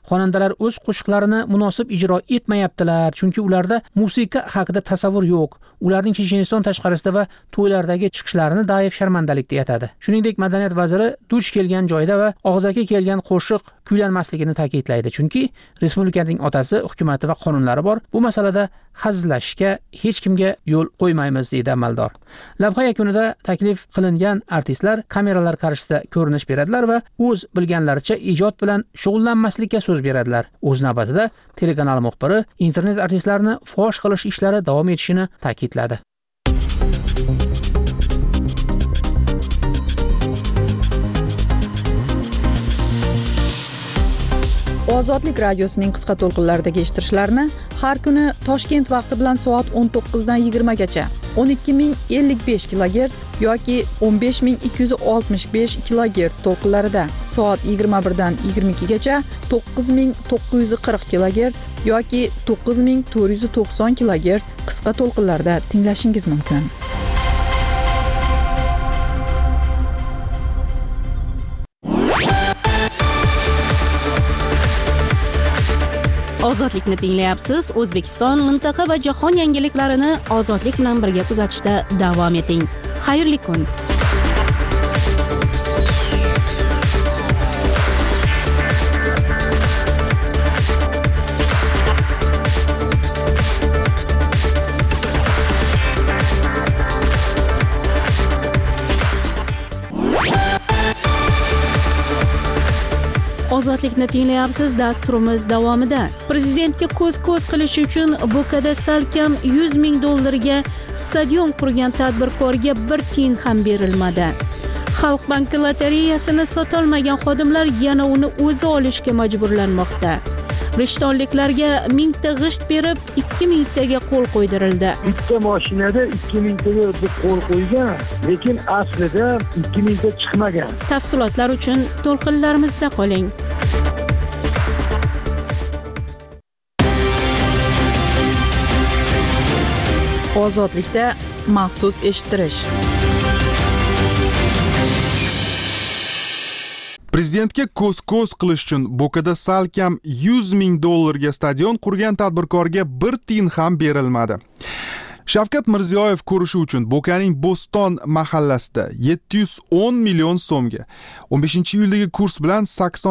xonandalar o'z qo'shiqlarini munosib ijro etmayaptilar, chunki ularda musiqa haqida tasavvur yo'q. Ularning Checheniston tashqarisida va to'ylardagi chiqishlarini daif sharmandalik deb atadi. Shuningdek, madaniyat vaziri duch kelgan joyda va og'zaki kelgan qo'shiq kuylanmasligini ta'kidlaydi, chunki respublikaning otasi, hukumati va qonunlari bor. Bu masalada hazillashishga hech kimga yo'l qo'ymaymiz, deydi amaldor. Lavha yakunida taklif qilingan artistlar kameralar qarshisida ko'rinish beradilar va o'z bilganlaricha ijod bilan shug'ullanmaslikka so'z beradilar. O'z navbatida telekanal muxbiri internet artistlarini fosh qilish ishlari davom etishini ta'kidladi. Ozodlik radiosining qisqa to'lqinlaridagi eshittirishlarni har kuni Toshkent vaqti bilan soat 19 dan 20 gacha 12055 kHz yoki 15265 kHz to'lqinlarida, soat 21 dan 22 gacha 9940 kHz yoki 9490 kHz qisqa to'lqinlarda tinglashingiz mumkin. Ozodlikni tinglayapsiz. O'zbekiston, mintaqa va jahon yangiliklarini ozodlik bilan birga kuzatishda davom eting. Xayrli kun. Ozodlikni tinglayapsiz. Dasturimiz davomida prezidentga ko'z-ko'z qilish uchun Bokada salkam $100,000 stadion qurgan tadbirkorga 1 tiyin ham berilmadi. Xalq banki lotereyasini sotolmagan xodimlar yana uni o'zi olishga majburlanmoqda. Rishtonliklarga 1000 ta g'isht berib 2000 taga qo'l qo'ydirildi. Bitta mashinada 2000 taga qo'l qo'ygan, lekin aslida 2000 ta chiqmagan. Tafsilotlar uchun to'lqinlarimizda qoling. Ozodlikda maxsus eshittirish. Prezidentga ko'z-ko'z qilish uchun Bokada salkam $100,000 stadion qurgan tadbirkorga 1 tiyin ham berilmadi. Shavkat Mirziyoyev ko'rishi uchun Bokaning Bo'ston mahallasida 710 million so'mga, 15-iyuldagi kurs bilan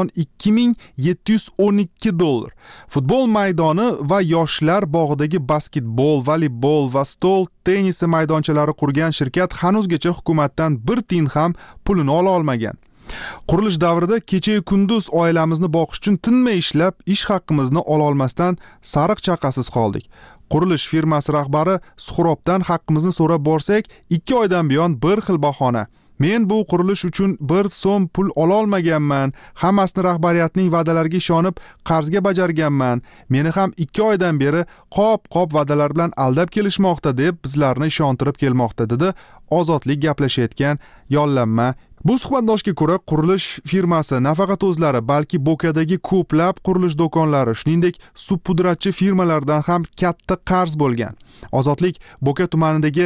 $82,712, futbol maydoni va yoshlar bog'idagi basketbol, voleybol va stol tennisi maydonchalari qurgan shirkat hanuzgacha hukumatdan 1 tiyin ham pulini ola olmagan. Qurilish davrida kecha-yu kunduz oilamizni boqish uchun tinmay ishlab, ish haqqimizni ola olmasdan sariq chaqasiz qoldik. Qurilish firmasi rahbari Suxrobdan haqqimizni so'rab borsak, 2 oydan buyon bir xil bahona. Men bu qurilish uchun 1 so'm pul ola olmaganman, hammasini rahbariyatning va'dalariga ishonib qarzga bajarganman. Meni ham 2 oydan beri qop-qop va'dalar bilan aldab kelishmoqda deb bizlarni ishontirib kelmoqda, dedi Ozodlik gaplashayotgan yollanma. Bu suhbatdoshga ko'ra, qurilish firmasi nafaqat o'zlari, balki Bokadagi ko'plab qurilish do'konlari, shuningdek subpudratchi firmalardan ham katta qarz bo'lgan. Ozodlik Boka tumanidagi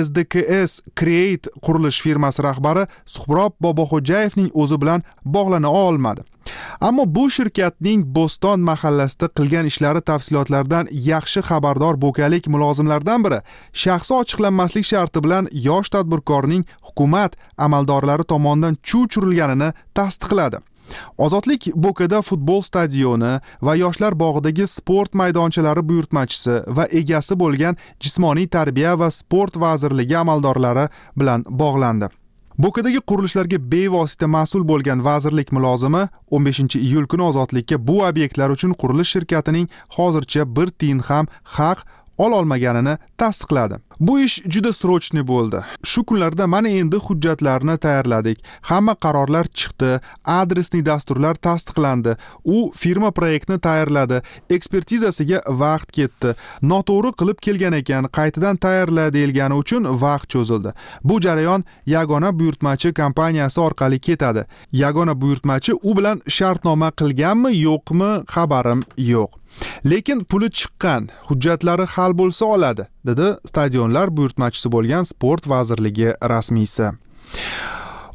SDKS Create qurilish firmasi rahbari Suhrob Boboxo'jayevning o'zi bilan bog'lana olmadi. Ammo bu shirkatning Bo'ston mahallasida qilgan ishlari tafsilotlaridan yaxshi xabardor bokalik mulozimlardan biri shaxsi ochiqlanmaslik sharti bilan yosh tadbirkorning hukumat amaldorlari tomonidan chuv-churilganini tasdiqladi. Ozodlik Bokada futbol stadioni va yoshlar bog'idagi sport maydonchalari buyurtmachisi va egasi bo'lgan Jismoniy tarbiya va sport vazirligi amaldorlari bilan bog'landi. Bokadagi qurilishlarga bevosita mas'ul bo'lgan vazirlik mulozimi 15-iyul kuni Ozodlikka bu obyektlar uchun qurilish shirkatining hozircha 1 tiyin ham haq ololmaganini tasdiqladi. Bu ish juda srochniy bo'ldi. Shu kunlarda mana endi hujjatlarni tayyorladik. Hamma qarorlar chiqdi, adresli dasturlar tasdiqlandi. U firma proyektni tayyorladi, ekspertizasiga vaqt ketdi. Noto'g'ri qilib kelgan ekan, qaytadan tayyorla deyilgani uchun vaqt cho'zildi. Bu jarayon yagona buyurtmachi kompaniyasi orqali ketadi. Yagona buyurtmachi u bilan shartnoma qilganmi, yo'qmi, xabarim yo'q. Lekin puli chiqqan, hujjatlari hal bo'lsa oladi, dedi stadionlar buyurtmachisi bo'lgan sport vazirligi rasmiysi.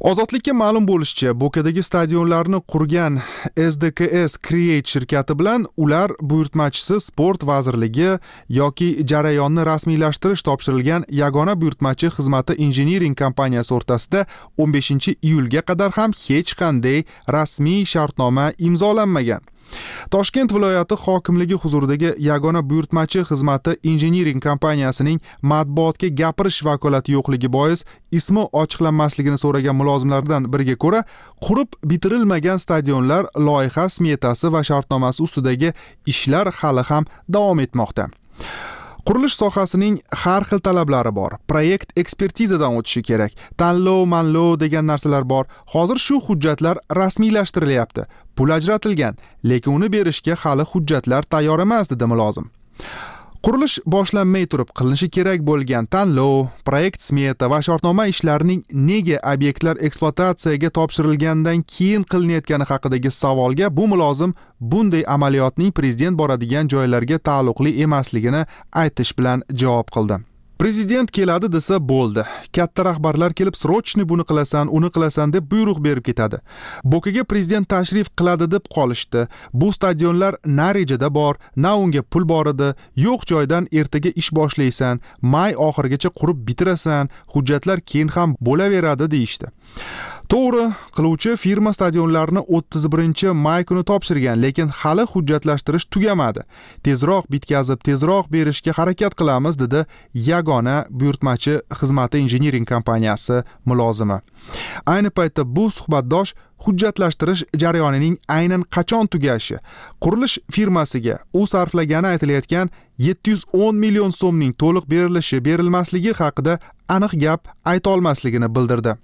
Ozodlikka ma'lum bo'lishicha, Bo'kadagi stadionlarni qurgan SDKS Create shirkati bilan ular buyurtmachisi Sport vazirligi yoki jarayonni rasmiylashtirish topshirilgan yagona buyurtmachi xizmati injiniring kompaniyasi o'rtasida 15-iyulga qadar ham hech qanday rasmiy shartnoma imzolanmagan. Toshkent viloyati hokimligi huzuridagi yagona buyurtmachi xizmati injiniring kompaniyasining matbuotga gapirish vakolati yo'qligi bois ismi ochiqlanmasligini so'ragan mulozimlardan biriga ko'ra, qurib bitirilmagan stadionlar loyiha smetasi va shartnomasi ustidagi ishlar hali ham davom etmoqda. Qurilish sohasining har xil talablari bor. Proyekt ekspertizadan o'tishi kerak. Tanlov degan narsalar bor. Hozir shu hujjatlar rasmiylashtirilyapti. Pul ajratilgan, lekin uni berishga hali hujjatlar tayyor emas, dedi mulozim. Qurilish boshlanmay turib qilinishi kerak bo'lgan tanlov, proyekt smeta va shartnoma ishlarining nega obyektlar ekspluatatsiyaga topshirilgandan keyin qilinayotgani haqidagi savolga bu mulozim bunday amaliyotning prezident boradigan joylarga taalluqli emasligini aytish bilan javob qildi. Prezident keladi desa bo'ldi. Katta rahbarlar kelib srochni buni qilasan, uni qilasan deb buyruq berib ketadi. Bo'kaga prezident tashrif qiladi deb qolishdi. Bu stadionlar na rejada bor, na unga pul bor edi. Yo'q joydan ertaga ish boshlaysan, may oxirigacha qurib bitirasan, hujjatlar keyin ham bo'laveradi deyishdi. To'g'ri, qiluvchi firma stadionlarni 31-may kuni topshirgan, lekin hali hujjatlashtirish tugamadi. Tezroq bitkazib, tezroq berishga harakat qilamiz, dedi yagona buyurtmachi xizmati injiniring kompaniyasi mulozimi. Ayni paytda bu suhbatdosh hujjatlashtirish jarayonining aynan qachon tugashi, qurilish firmasiga u sarflagani aytilayotgan 710 million so'mning to'liq berilmasligi haqida aniq gap ayta olmasligini bildirdi.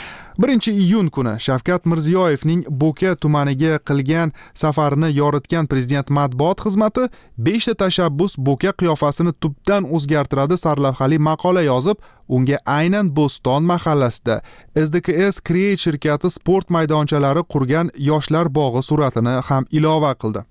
1-iyun kuni Shavkat Mirziyoyevning Bo'ka tumaniga qilgan safarini yoritgan prezident matbuot xizmati 5 ta tashabbus Bo'ka qiyofasini tubdan o'zgartiradi sarlavhali maqola yozib, unga aynan Bo'ston mahallasida SDKS Create shirkati sport maydonchalari qurgan yoshlar bog'i suratini ham ilova qildi.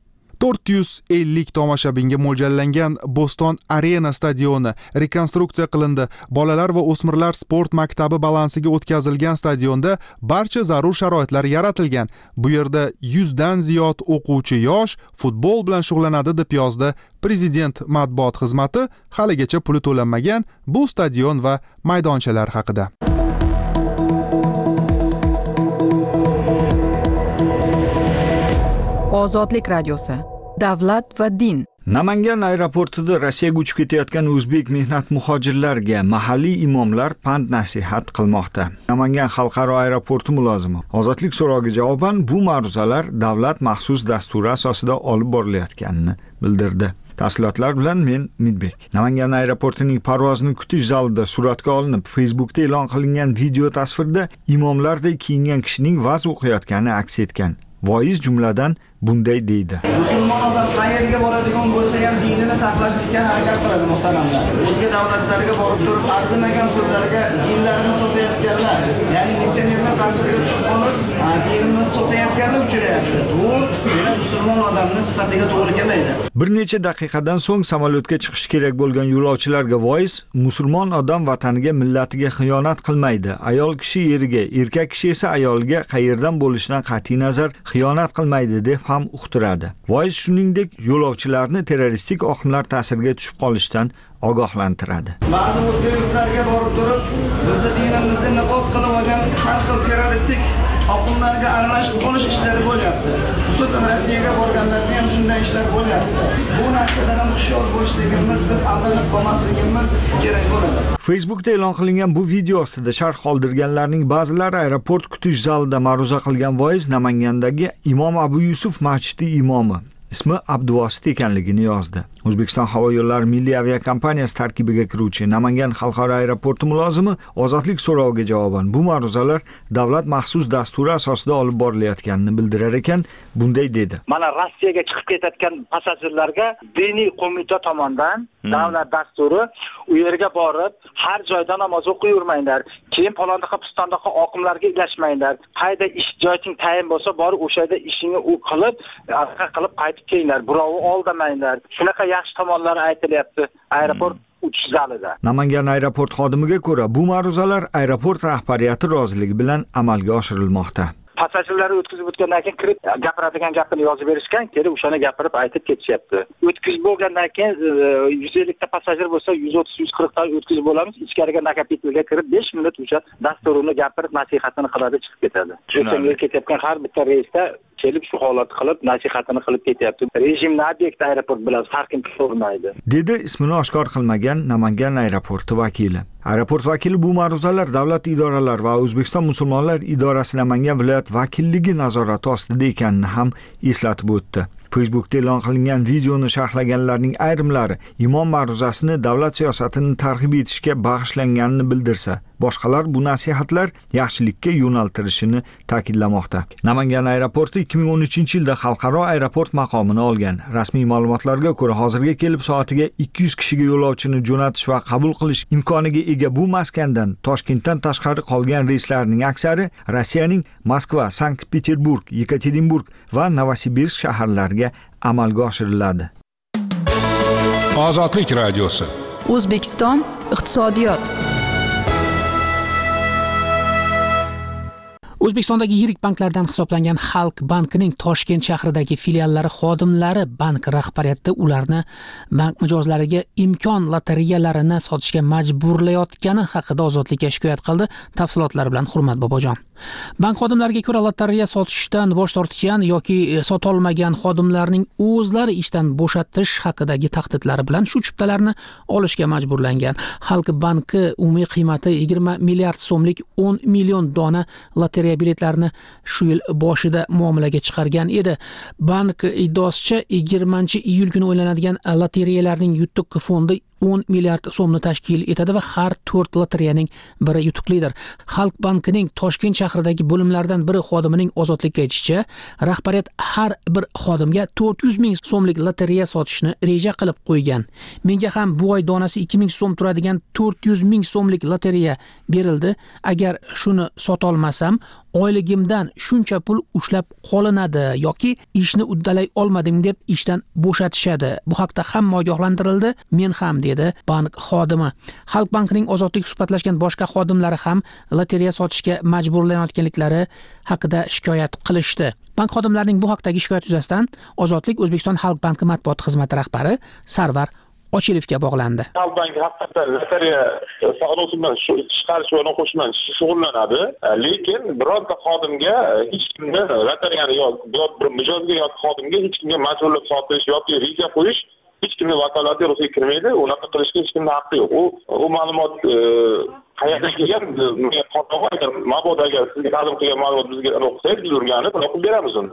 450 tomoshabinga mo'ljallangan Bo'ston Arena stadioni rekonstruksiya qilindi. Bolalar va o'smirlar sport maktabi balansiga o'tkazilgan stadionda barcha zarur sharoitlar yaratilgan. Bu yerda 100 dan ziyod o'quvchi yosh futbol bilan shug'ullanadi, deb yozdi prezident matbuot xizmati haligacha puli to'lanmagan bu stadion va maydonchalar haqida. Ozodlik radiosi. Davlat va din. Namangan aeroportida Rossiyaga uchib ketayotgan o'zbek mehnat muhojirlarga mahalliy imomlar pand nasihat qilmoqda. Namangan xalqaro aeroporti mulozimi Ozodlik so'roviga javoban bu ma'ruzalar davlat maxsus dasturi asosida olib borilayotganini bildirdi. Tafsilotlar bilan men Midbek. Namangan aeroportining parvozni kutish zalida suratga olinib, Facebookda e'lon qilingan video tasvirda imomlardek kiyingan kishining va'z o'qiyotgani aks etgan. Voiz jumladan bunday deydi. Musulmon odam qayerga boradigan bo'lsa ham dinini saqlashga harakat qiladi muhtaramlar. O'zga davlatlarga borib turib arzimagan pullarga dinlarini sotayotganlar, ya'ni missionerlar ta'siriga tushib qolib, dinini sotayotganlar uchrayapti. Bu musulmon odamning sifatiga to'g'ri kelmaydi. Bir necha daqiqadan so'ng samolyotga chiqish kerak bo'lgan yo'lovchilarga voiz musulmon odam vataniga, millatiga xiyonat qilmaydi. Ayol kishi eriga, erkak kishi esa ayolga qayerdan bo'lishidan qat'iy nazar xiyonat qilmaydi deb ham uqtiradi. Voiz shuningdek yo'lovchilarni terroristik oqimlar ta'siriga tushib qolishdan ogohlantiradi. Ba'zi o'zga yurtlarga borib turib, bizni dinimizni niqob qilib olgan har xil terroristik oqimlarga aralashib qolish ishlari bo'lyapti. Xususan Rossiyaga borganlarda ham shunday ishlar bo'lyapti. Bu narsalardan hushyor bo'lishligimiz, biz aldanib qolmasligimiz kerak bo'ladi. Facebookda e'lon qilingan bu video ostida sharh qoldirganlarning ba'zilari aeroport kutish zalida ma'ruza qilgan voiz Namangandagi Imom Abu Yusuf masjidi imomi ismi Abduvosit ekanligini yozdi. O'zbekiston havo yo'llari milliy aviakompaniyasi tarkibiga kiruvchi Namangan xalqaro aeroporti mulozimi Ozodlik so'roviga javoban bu ma'ruzalar davlat maxsus dasturi asosida olib borilayotganini bildirar ekan, bunday dedi. Mana Rossiyaga chiqib ketayotgan passajirlarga diniy qo'mita tomonidan davlat dasturi u yerga borib har joyda namoz o'qiyvermanglar. Keyin palondaqa pistondaqa oqimlarga ilashmanglar. Qayda ish joying tayin bo'lsa, borib o'sha yerda ishingni qilib qaytib kelinglar. Birovni aldamanglar. Shunaqa yaxshi tomonlari aytilyapti. Aeroport uchish zalida. Namangan aeroport xodimiga ko'ra, bu ma'ruzalar aeroport rahbariyati roziligi bilan amalga oshirilmoqda. Passajirlarni o'tkazib o'tgandan keyin kirib gapiradigan gapini yozib berishgan, kelib o'shani gapirib aytib ketishyapti. O'tkazib bo'lgandan keyin 150 ta passajir bo'lsa 130-140 ta o'tkazib bo'lamiz. Ichkariga nakopitelga kirib 5 minut o'sha dasturini gapirib nasihatini qiladi, chiqib ketadi. O'shanga ketayotgan har bitta reysda kelib shu holatni qilib nasihatini qilib ketyapti. Rejimni obyekt aeroport bilan farqini ko'rmaydi. Dedi ismini oshkor qilmagan Namangan aeroporti vakili. Aeroport vakili bu ma'ruzalar davlat idoralari va O'zbekiston musulmonlar idorasi Namangan viloyat vakilligi nazorati ostida ekanini ham eslatib o'tdi. Facebookda e'lon qilingan videoni sharhlaganlarning ayrimlari imom ma'ruzasini davlat siyosatini targ'ib etishga bag'ishlanganini bildirsa, boshqalar bu nasihatlar yaxshilikka yo'naltirishini ta'kidlamoqda. Namangan aeroporti 2013-yilda xalqaro aeroport maqomini olgan. Rasmiy ma'lumotlarga ko'ra, hozirga kelib soatiga 200 kishiga yo'lovchini jo'natish va qabul qilish imkoniga ega bu maskandan Toshkentdan tashqari qolgan reyslarning aksari Rossiyaning Moskva, Sankt-Peterburg, Yekaterinburg va Novosibirsk shaharlariga amalga oshiriladi. Ozodlik radiosi. O'zbekiston iqtisodiyot. O'zbekistondagi yirik banklardan hisoblangan Xalq bankining Toshkent shahridagi filiallari xodimlari bank rahbariyati ularni bank mijozlariga imkon lotereyalarini sotishga majburlayotgani haqida Ozodlikka shikoyat qildi. Tafsilotlar bilan Hurmat Bobojon. Bank xodimlariga ko'ra lotereya sotishdan bosh tortgan yoki sotolmagan xodimlarning o'zlari ishdan bo'shatish haqidagi tahdidlari bilan shu chiptalarni olishga majburlangan. Xalq banki umumiy qiymati 20 milliard so'mlik 10 million dona lotereya biletlarini shu yil boshida muomalaga chiqargan edi. Bank iddaosicha 20-iyul kuni o'ynaladigan lotereyalarning yutuq fondi 10 milliard so'mni tashkil etadi va har 4 lotereyaning biri yutuqlidir. Xalq bankining Toshkent shahridagi bo'limlaridan biri xodimining Ozodlikka aytishicha, rahbariyat har bir xodimga 400 ming so'mlik lotereya sotishni reja qilib qo'ygan. Menga ham bu oy donasi 2 ming so'm turadigan 400 ming so'mlik lotereya berildi. Agar shuni sotolmasam, oyligimdan shuncha pul ushlab qolinadi yoki ishni uddalay olmadim deb ishdan bo'shatishadi. Bu haqda hamma ogohlantirildi, men ham dedi bank xodimi. Xalq bankining Ozodlik suhbatlashgan boshqa xodimlari ham lotereya sotishga majburlanayotganliklari haqida shikoyat qilishdi. Bank xodimlarining bu haqdagi shikoyat yuzasidan Ozodlik O'zbekiston Xalq banki matbuot xizmati rahbari Sarvar Ochilovga bog'landi. Xalq banki haqiqatan lotereya savdosi bilan chiqarish va qo'shish bilan shug'ullanadi, lekin birorta xodimga hech kimni lotereyani yoki bir mijozga yoki xodimga hech kimga majburlab sotish yoki reja qo'yish hech kimning vakolatiga ruxsat kirmaydi. Unaqa qilishga hech kimning haqqi yo'q. U ma'lumot qayerdan kelgan? Agar mabodo agar sizga ta'lim qilgan ma'lumot bizga ruxsat biz o'rganib o'qib beramiz uni.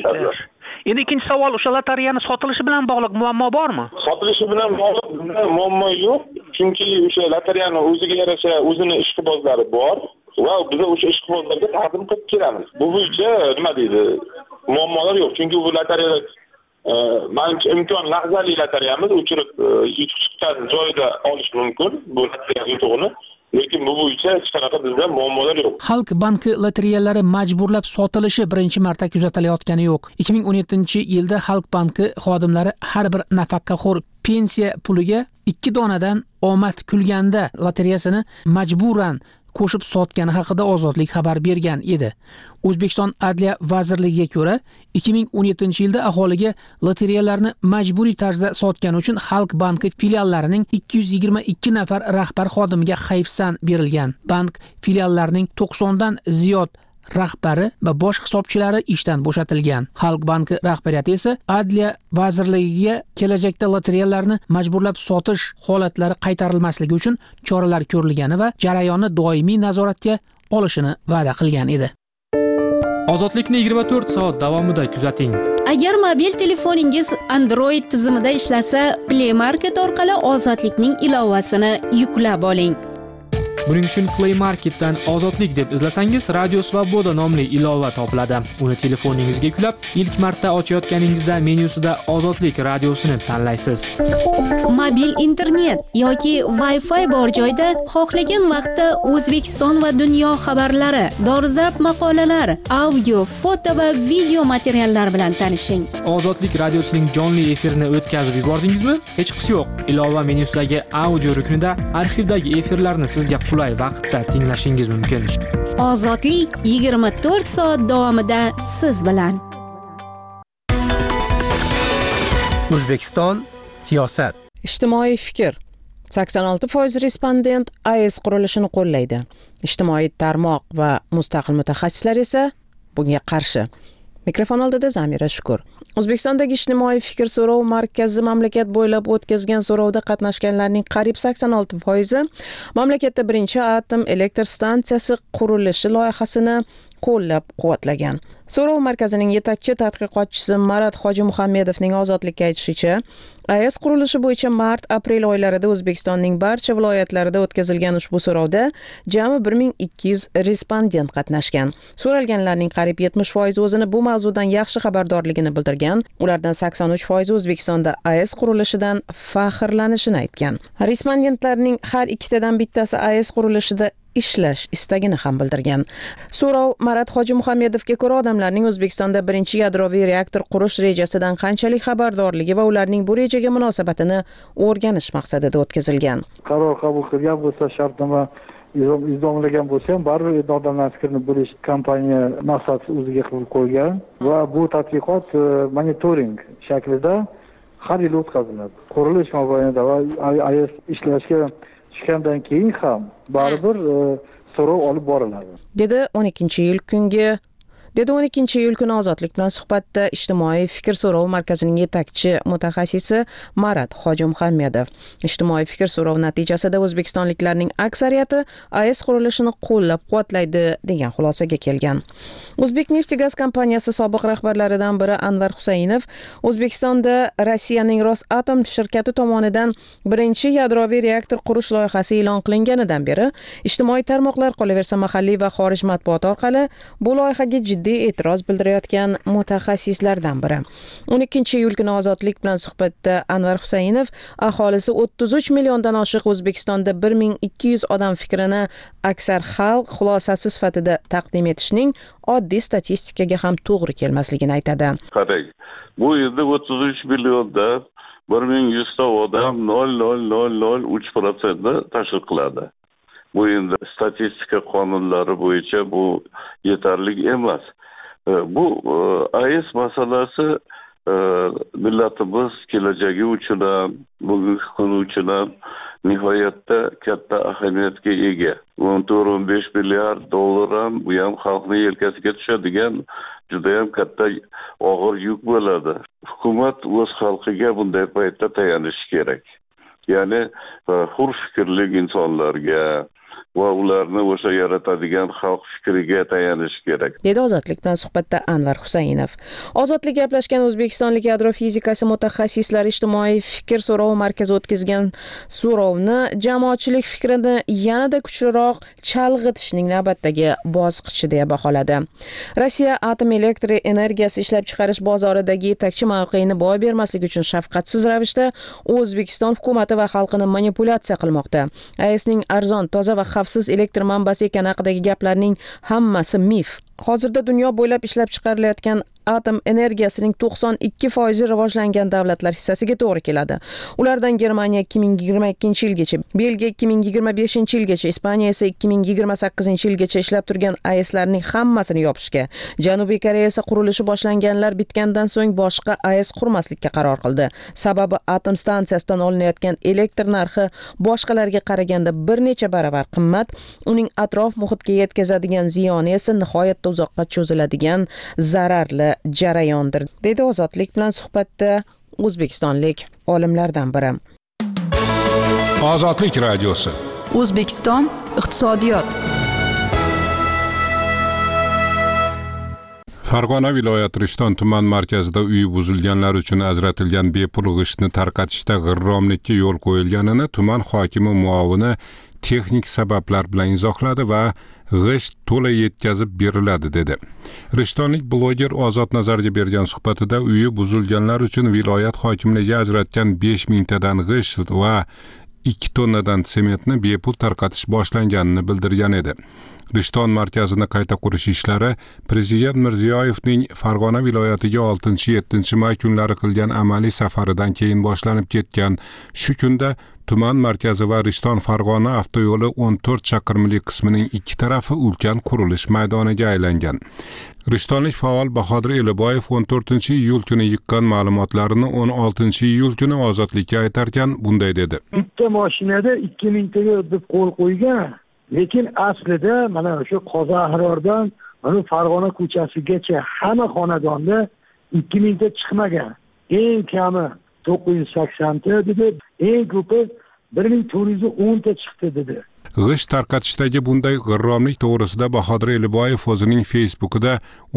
Endi ikkinchi savol, o'sha lotereyani sotilishi bilan bog'liq muammo bormi? Sotilishi bilan bog'liq muammo yo'q, chunki o'sha lotereyani o'ziga yarasha o'zini ishqibozlari bor va biz o'sha ishqibozlarga taqdim qilib kelamiz. Bu bo'yicha nima deydi? Muammolar yo'q, chunki bu lotereya manimcha imkon lahzali lotereyamiz, o'chirib yutuq chiqqan joyda olish mumkin bu lotereya yutug'ini. Lekin bu bo'yicha hech qanaqa bizda muammolar yo'q. Xalq banki lotereyalari majburlab sotilishi birinchi marta kuzatilayotgani yo'q. 2017-yilda Xalq banki xodimlari har bir nafaqaxo'r pensiya puliga 2 donadan omad kulganda lotereyasini majburan qo'shib sotgani haqida Ozodlik xabar bergan edi. O'zbekiston Adliya vazirligiga ko'ra, 2017-yilda aholiga lotereyalarni majburiy tarzda sotgani uchun Xalq banki filiallarining 222 nafar rahbar xodimiga hayfsan berilgan. Bank filiallarining 90 dan ziyod rahbari va bosh hisobchilari ishdan bo'shatilgan. Xalq banki rahbariyati esa Adliya vazirligiga kelajakda lotereyalarni majburlab sotish holatlari qaytarilmasligi uchun choralar ko'rilgani va jarayonni doimiy nazoratga olishini va'da qilgan edi. Ozodlikni 24 soat davomida kuzating. Agar mobil telefoningiz Android tizimida ishlasa, Play Market orqali Ozodlikning ilovasini yuklab oling. Buning uchun Play Marketdan Ozodlik deb izlasangiz, Radio Svoboda nomli ilova topiladi. Uni telefoningizga yuklab, ilk marta ochayotganingizda menyusida Ozodlik radiosini tanlaysiz. Mobil internet yoki Wi-Fi bor joyda xohlagan vaqtda O'zbekiston va dunyo xabarlari, dolzarb maqolalar, audio, foto va video materiallar bilan tanishing. Ozodlik radiosining jonli efirini o'tkazib yubordingizmi? Hech qisi yo'q. Ilova menyusidagi audio ruknida arxivdagi efirlarni sizga qulay vaqtda tinglashingiz mumkin. Ozodlik 24 soat davomida siz bilan. O'zbekiston siyosat. Ijtimoiy fikr. 86% respondent AES qurilishini qo'llaydi. Ijtimoiy tarmoq va mustaqil mutaxassislar esa bunga qarshi. Mikrofon oldida Zamira Shukur. O'zbekistondagi ijtimoiy fikr so'rov markazi mamlakat bo'ylab o'tkazgan so'rovda qatnashganlarning qariyb 86% mamlakatda birinchi atom elektr stansiyasi qurilishi loyihasini qo'llab-quvvatlagan. So'rov markazining yetakchi tadqiqotchisi Marat Hojimuhammedovning Ozodlikka aytishicha, AES qurilishi bo'yicha mart-aprel oylarida O'zbekistonning barcha viloyatlarida o'tkazilgan ushbu so'rovda jami 1200 respondent qatnashgan. So'ralganlarning qariyb 70% o'zini bu mavzudan yaxshi xabardorligini bildirgan. Ulardan 83% O'zbekistonda AES qurilishidan faxrlanishini aytgan. Respondentlarning har ikkitadan bittasi AES qurilishida ishlash istagini ham bildirgan. So'rov Marat Hojimuhammedovga ko'ra odamlarning O'zbekistonda birinchi yadroviy reaktor qurish rejasidan qanchalik xabardorligi va ularning bu rejaga munosabatini o'rganish maqsadida o'tkazilgan. Qaror qabul qilgan bo'lsa, shartnoma imzolagan bo'lsa ham baribir odamlar fikrini bo'lish kompaniya maqsad o'ziga qilib qo'ygan va bu tadqiqot monitoring shaklida har yil o'tkaziladi. Qurilish mobaynida va AES ishlashga tushgandan keyin ham baribir so'rov olib boriladi. Dedi 12-iyul kuni Ozodlik bilan suhbatda ijtimoiy fikr so'rov markazining yetakchi mutaxassisi Marat Hojimuhammedov. Ijtimoiy fikr so'rov natijasida o'zbekistonliklarning aksariyati AES qurilishini qo'llab-quvvatlaydi degan xulosaga kelgan. O'zbekneftgaz kompaniyasi sobiq rahbarlaridan biri Anvar Husaynov O'zbekistonda Rossiyaning Rosatom shirkati tomonidan birinchi yadroviy reaktor qurish loyihasi e'lon qilinganidan beri ijtimoiy tarmoqlar, qolaversa mahalliy va xorij matbuoti orqali bu loyihaga jiddiy e'tiroz bildirayotgan mutaxassislardan biri. 12-iyul kuni Ozodlik bilan suhbatda Anvar Husaynov aholisi 33 milliondan oshiq O'zbekistonda 1200 odam fikrini aksar xalq xulosasi sifatida taqdim etishning oddiy statistikaga ham to'g'ri kelmasligini aytadi. Qarang, bu yerda 33 millionda 1100 ta odam 0,003% tashkil qiladi. Bu endi statistika qonunlari bo'yicha bu yetarli emas. Bu AES masalasi millatimiz kelajagi uchun ham, bugungi kun uchun ham nihoyatda katta ahamiyatga ega. 14-15 milliard dollar ham bu ham xalqning yelkasiga tushadigan juda ham katta og'ir yuk bo'ladi. Hukumat o'z xalqiga bunday paytda tayanishi kerak. Ya'ni hur fikrli insonlarga va ularni o'sha yaratadigan xalq fikriga tayanish kerak, dedi Ozodlik bilan suhbatda Anvar Husaynov. Ozodlik gaplashgan o'zbekistonlik yadro fizikasi mutaxassislari ijtimoiy fikr so'rov markazi o'tkazgan so'rovni jamoatchilik fikrini yanada kuchliroq chalg'itishning navbatdagi bosqichi deya baholadi. Rossiya atom elektr energiyasi ishlab chiqarish bozoridagi yetakchi mavqeini boy bermaslik uchun shafqatsiz ravishda O'zbekiston hukumati va xalqini manipulyatsiya qilmoqda. AESning arzon, toza va xavfsiz elektr manbasi ekani haqidagi gaplarning hammasi mif. Hozirda dunyo bo'ylab ishlab chiqarilayotgan atom energiyasining 92% rivojlangan davlatlar hissasiga to'g'ri keladi. Ulardan Germaniya 2022-yilgacha, Belgiya 2025-yilgacha, Ispaniya esa 2028-yilgacha ishlab turgan AESlarning hammasini yopishga, Janubiy Koreya esa qurilishi boshlanganlar bitgandan so'ng boshqa AES qurmaslikka qaror qildi. Sababi atom stansiyasidan olinayotgan elektr narxi boshqalarga qaraganda bir necha baravar qimmat, uning atrof muhitga yetkazadigan ziyoni esa nihoyatda uzoqqa cho'ziladigan zararli jarayondir, dedi Ozodlik bilan suhbatda o'zbekistonlik olimlardan biri. Ozodlik radiosi. O'zbekiston iqtisodiyot. Farg'ona viloyati Rishton tuman markazida uyi buzilganlar uchun ajratilgan bepul g'ishtni tarqatishda g'irromlikka yo'l qo'yilganini tuman hokimi muovini texnik sabablar bilan izohladi va g'isht to'la yetkazib beriladi dedi. Rishtonlik bloger Ozod Nazarga bergan suhbatida uyi buzilganlar uchun viloyat hokimligi ajratgan 5000 tadan g'isht va 2 tonnadan sementni bepul tarqatish boshlanganini bildirgan edi. Rishton markazini qayta qurish ishlari Prezident Mirziyoyevning Farg'ona viloyatiga 6-7 may kunlari qilgan amaliy safaridan keyin boshlanib ketgan. Shu kunda tuman markazi va Rishton Farg'ona avtoyo'li 14 chaqirimlik qismining ikki tarafi ulkan qurilish maydoniga aylangan. Rishtonlik faol Bahodir Eliboyev 14-iyul kuni yiqqan ma'lumotlarini 16-iyul kuni ozodlikka aytarkan bunday dedi. Bitta mashinada 2000 taga deb qo'l qo'ygan. Lekin aslida mana o'sha Qo'zaxirordan mana Farg'ona ko'chasigacha hamma xonadonda 2000 ta chiqmagan. Eng kami 980 ta dedi, eng ko'pi 1410 ta chiqdi dedi. G'isht tarqatishdagi bunday g'irromlik to'g'risida Bahodir Eliboyev o'zining Facebook'ida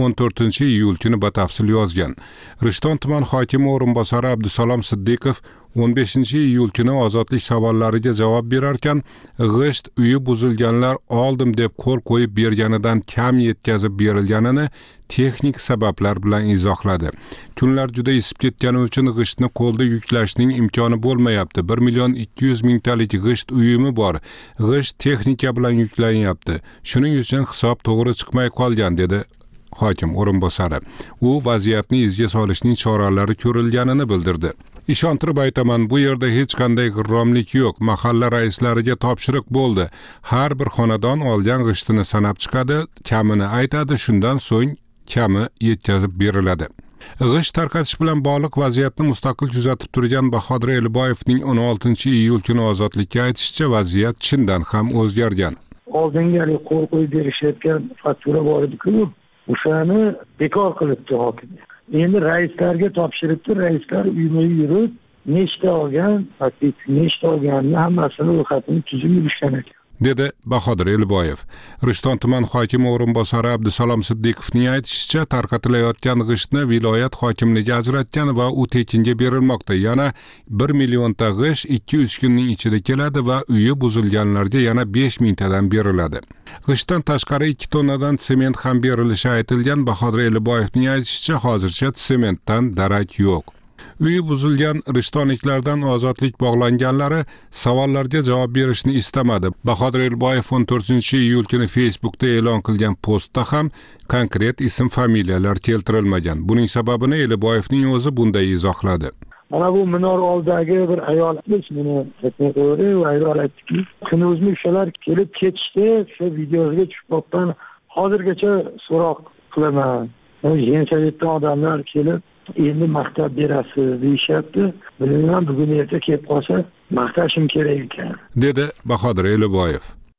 14-iyul kuni batafsil yozgan. Rishton tuman hokimi o'rinbosari Abdusalom Siddiqov 15-iyul kuni ozodlik savollariga javob berarkan, g'isht uyi buzilganlar oldim deb qo'l qo'yib berganidan kam yetkazib berilganini texnik sabablar bilan izohladi. Kunlar juda isib ketgani uchun g'ishtni qo'lda yuklashning imkoni bo'lmayapti. 1,200,000 talik g'isht uyumi bor. G'isht texnika bilan yuklanyapti. Shuning uchun hisob to'g'ri chiqmay qolgan dedi hokim o'rinbosari. U vaziyatni izga solishning choralari ko'rilganini bildirdi. Ishontirib aytaman, bu yerda hech qanday g'irromlik yo'q. Mahalla raislariga topshiriq bo'ldi. Har bir xonadon olgan g'ishtini sanab chiqadi, kamini aytadi, shundan so'ng kami yetkazib beriladi. G'isht tarqatish bilan bog'liq vaziyatni mustaqil kuzatib turgan Bahodir Eliboyevning 16-iyul kuni ozodlikka aytishicha, vaziyat chindan ham o'zgargan. Oldinga qo'l qo'yib berishayotgan faktura bor edi-ku, o'shani bekor qilibdi hokim. Endi raislarga topshiribdi, raislar uyma yurib, nechta olgan, nechta olganini hammasini ro'yxatini tuzib yurishgan ekan. dedi Bahodir Eliboyev. Rishton tuman hokimi o'rinbosari Abdusalom Siddiqovning aytishicha, tarqatilayotgan g'ishtni viloyat hokimligi ajratgan va u tekinga berilmoqda. Yana 1 million ta g'isht 2-3 kunning ichida keladi va uyi buzilganlarga yana 5000 tadan beriladi. G'ishtdan tashqari 2 tonnadan sement ham berilishi aytilgan. Bahodir Eliboyevning aytishicha, hozircha sementdan darak yo'q. Uyi buzilgan rishtonliklardan ozodlik bog'langanlari savollarga javob berishni istamadi. Bahodir Eliboyev 14-iyul kuni Facebook'da e'lon qilgan postda ham konkret ism familiyalar keltirilmagan. Buning sababini Eliboyevning o'zi bunday izohladi. Mana bu minor oldidagi bir ayol meni aytdi va ayol aytdiki, kunuzmi o'shalar kelib ketishdi, shu videoga tushib qolgan. Hozirgacha so'roq qilaman. Yensayetdan odamlar kelib endi maqtab berasiz deyishyapti. Bilmayman, bugun erta kelib qolsa maqtashim kerak ekan, dedi Bahodir Eliboyev.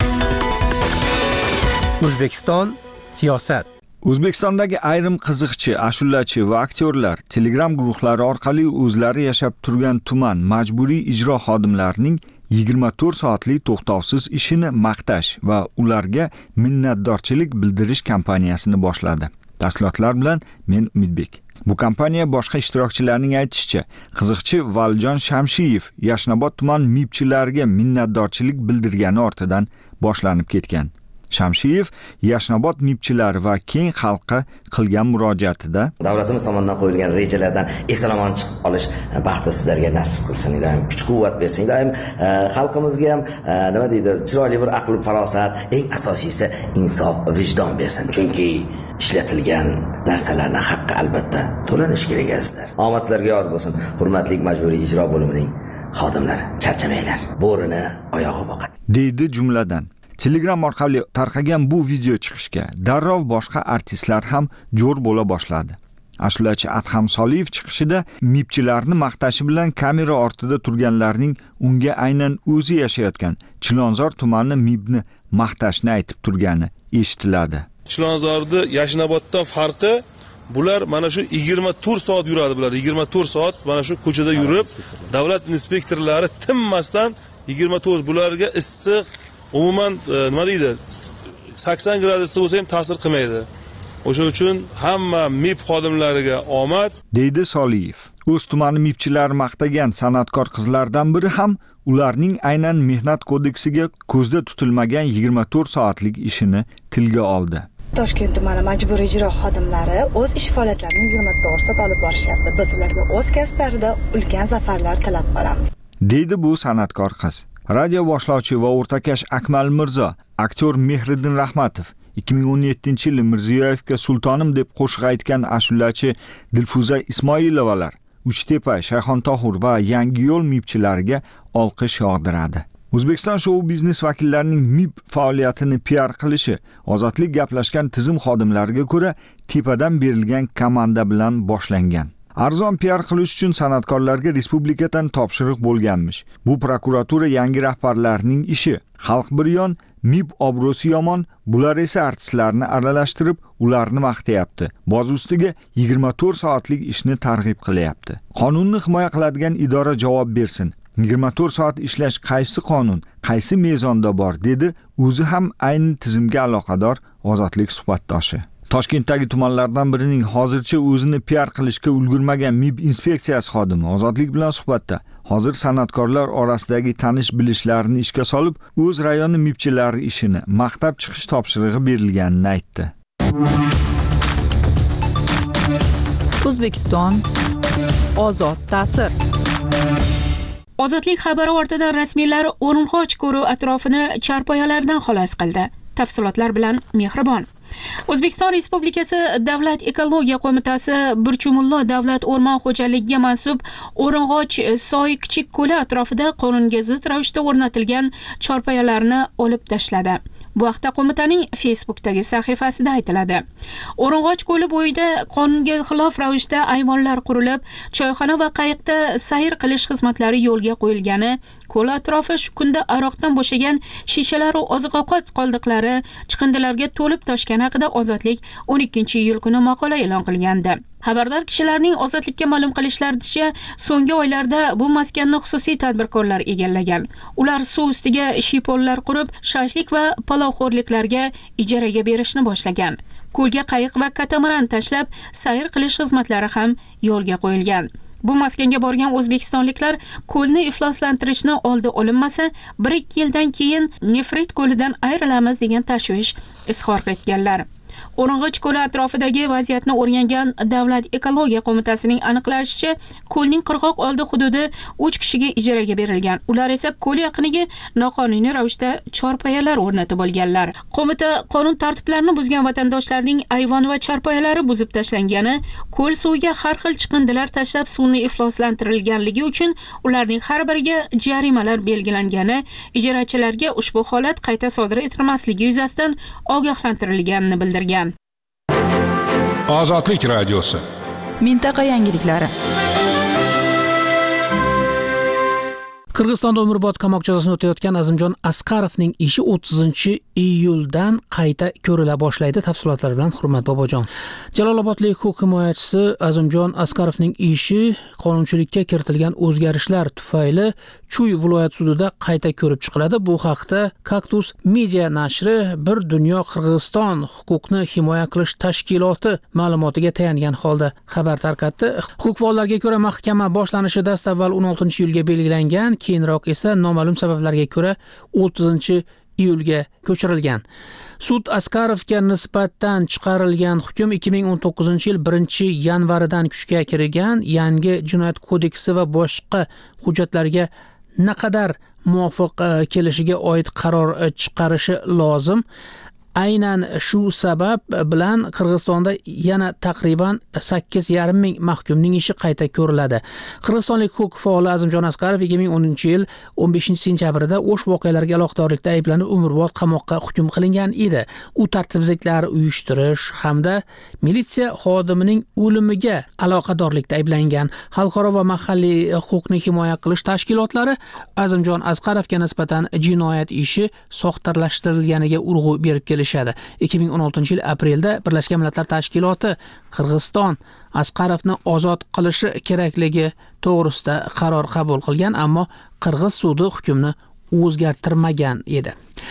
O'zbekiston siyosat. O'zbekistondagi ayrim qiziqchi, ashulachi va aktyorlar Telegram guruhlari orqali o'zlari yashab turgan tuman majburiy ijro xodimlarining 24 soatlik to'xtovsiz ishini maqtash va ularga minnatdorchilik bildirish kampaniyasini boshladi. Tafsilotlar bilan men Umidbek. Bu kampaniya boshqa ishtirokchilarning aytishicha, qiziqchi Valjon Shamshiyev Yashnobod tuman mibchilariga minnatdorchilik bildirgani ortidan boshlanib ketgan. Shamshiyev Yashnobod mibchilari va keng xalqqa qilgan murojaatida davlatimiz tomonidan qo'yilgan rejalardan eson-omon chiqib olish baxti sizlarga nasib qilsin, ilohim kuch-quvvat bersin, ilohim xalqimizga ham nima deydi, chiroyli bir aql farosat, eng asosiysi insof, vijdon bersin. Chunki ishlatilgan narsalarning haqqi albatta to'lanishi kerak azizlar. Omad sizlarga yor bo'lsin. Hurmatli majburiy ijro bo'limining xodimlari, charchamanglar. Bo'rini oyog'i boqadi. deydi jumladan. Telegram orqali tarqagan bu video chiqishga darrov boshqa artistlar ham jo'r bo'la boshladi. Ashulachi Adham Soliyev chiqishida mibchilarni maqtashi bilan kamera ortida turganlarning unga aynan o'zi yashayotgan Chilonzor tumani mibni maqtashni aytib turgani eshitiladi. Chilonzorda Yashnoboddan farqi, bular mana shu 24 soat yuradi bular. 24 soat mana shu ko'chada yurib, davlat inspektorlari tinmasdan 24 bularga issiq, umuman nima deydi, 80 gradusda bo'lsa ham ta'sir qilmaydi. O'sha uchun hamma MIB xodimlariga omad, deydi Soliyev. O'z tumani MIBchilari maqtagan san'atkor qizlardan biri ham ularning aynan mehnat kodeksiga ko'zda tutilmagan 24 soatlik ishini tilga oldi. Toshkent tumani majburiy ijro xodimlari o'z ish faoliyatlarini 24 soat olib borishyapti. Biz ularga o'z kasblarida ulkan zafarlar tilab qolamiz, deydi bu san'atkor qiz. Radio boshlovchi va o'rtakash Akmal Mirzo, aktyor Mehriddin Rahmatov 2017-yili Mirziyoyevga sultonim deb qo'shiq aytgan ashulachi Dilfuza Ismoilovalar Uchtepa, Shayxontohur va Yangiyo'l MIBchilariga olqish yog'diradi. O'zbekiston shou biznes vakillarining MIB faoliyatini PR qilishi Ozodlik gaplashgan tizim xodimlariga ko'ra tepadan berilgan komanda bilan boshlangan. Arzon PR qilish uchun san'atkorlarga respublikadan topshiriq bo'lganmish. Bu prokuratura yangi rahbarlarining ishi. Xalq bir yon, MIB obro'si yomon, bular esa artistlarni aralashtirib, ularni maqtayapti. Boz ustiga 24 soatlik ishni targ'ib qilyapti. Qonunni himoya qiladigan idora javob bersin. 24 soat ishlash qaysi qonun, qaysi mezonda bor, dedi o'zi ham ayni tizimga aloqador Ozodlik suhbatdoshi. Toshkentdagi tumanlardan birining hozircha o'zini PR qilishga ulgurmagan MIB inspeksiyasi xodimi Ozodlik bilan suhbatda hozir san'atkorlar orasidagi tanish-bilishlarini ishga solib, o'z rayoni MIBchilari ishini maqtab chiqish topshirig'i berilganini aytdi. O'zbekiston ozod ta'sir. Ozodlik xabari ortidan rasmiylar O'rinxoch ko'ri atrofini charpoyalardan xalos qildi. Tafsilotlar bilan Mehribon. O'zbekiston Respublikasi Davlat ekologiya qo'mitasi Burchumullo davlat o'rmon xo'jaligiga mansub O'ring'och soy kichik ko'li atrofida qonunga zid ravishda o'rnatilgan chorpoyalarni olib tashladi. Bu haqda qo'mitaning Facebook'dagi sahifasida aytiladi. O'ring'och ko'li bo'yida qonunga xilof ravishda ayvonlar qurilib, choyxona va qayiqda sayr qilish xizmatlari yo'lga qo'yilgani, ko'l atrofi shu kunda aroqdan bo'shagan shishalar va oziq-ovqat qoldiqlari chiqindilarga to'lib toshgani haqida Ozodlik 12-iyul kuni maqola e'lon qilgandi. Xabardor kishilarning Ozodlikka ma'lum qilishlaricha, so'nggi oylarda bu maskanni xususiy tadbirkorlar egallagan. Ular suv ustiga shiypollar qurib, shashlik va palovxo'rliklarga ijaraga berishni boshlagan. Ko'lga qayiq va katamaran tashlab, sayr qilish xizmatlari ham yo'lga qo'yilgan. Bu maskanga borgan o'zbekistonliklar ko'lni ifloslantirishni oldi olinmasa, 1-2 yildan keyin Nefrit ko'lidan ayrilamiz degan tashvish izhor etganlar. O'ring'och ko'li atrofidagi vaziyatni o'rgangan Davlat ekologiya qo'mitasining aniqlashicha, ko'lning qirg'oq oldi hududi 3 kishiga ijaraga berilgan. Ular esa ko'l yaqiniga noqonuniy ravishda chorpoyalar o'rnatib olganlar. Qo'mita qonun tartiblarini buzgan vatandoshlarning ayvon va chorpoyalari buzib tashlangani, ko'l suviga har xil chiqindilar tashlab suvni ifloslantirilganligi uchun ularning har biriga jarimalar belgilangani, ijarachilarga ushbu holat qayta sodir etilmasligi yuzasidan ogohlantirilganini bildirgan. Ozodlik radiosi. Mintaqa yangiliklari. Qirg'izistonda umrbod qamoq jazosini o'tayotgan Azimjon Asqarovning ishi 30-iyuldan qayta ko'rila boshlaydi. Tafsilotlar bilan Hurmat Bobojon. Jalolobodlik huquq himoyachisi Azimjon Asqarovning ishi qonunchilikka kiritilgan o'zgarishlar tufayli Chuy viloyat sudida qayta ko'rib chiqiladi. Bu haqda Kaktus Media nashri Bir dunyo Qirg'iziston huquqni himoya qilish tashkiloti ma'lumotiga tayangan holda xabar tarqatdi. Huquq faollariga ko'ra, mahkama boshlanishi dastavval 16-iyulga belgilangan, keyinroq esa noma'lum sabablarga ko'ra 30-iyulga ko'chirilgan. Sud Asqarovga nisbatan chiqarilgan hukm 2019-yil 1-yanvaridan kuchga kirgan yangi jinoyat kodeksi va boshqa hujjatlarga naqadar muvofiq kelishiga oid qaror chiqarishi lozim. Aynan shu sabab bilan Qirg'izistonda yana taqriban 8,5 ming mahkumning ishi qayta ko'riladi. Qirg'izistonlik huquq faoli Azimjon Asqarov 2010-yil 15-sentyabrida o'sh voqealarga aloqadorlikda ayblanib umrbod qamoqqa hukm qilingan edi. U tartibsizliklar uyushtirish hamda militsiya xodimining o'limiga aloqadorlikda ayblangan. Xalqaro va mahalliy huquqni himoya qilish tashkilotlari Azimjon Asqarovga nisbatan jinoyat ishi soxtalashtirilganiga urg'u berib kelishadi. 2016-yil aprelda Birlashgan Millatlar Tashkiloti Qirg'iziston Asqarovni ozod qilishi kerakligi to'g'risida qaror qabul qilgan, ammo Qirg'iz sudi hukmni o'zgartirmagan edi.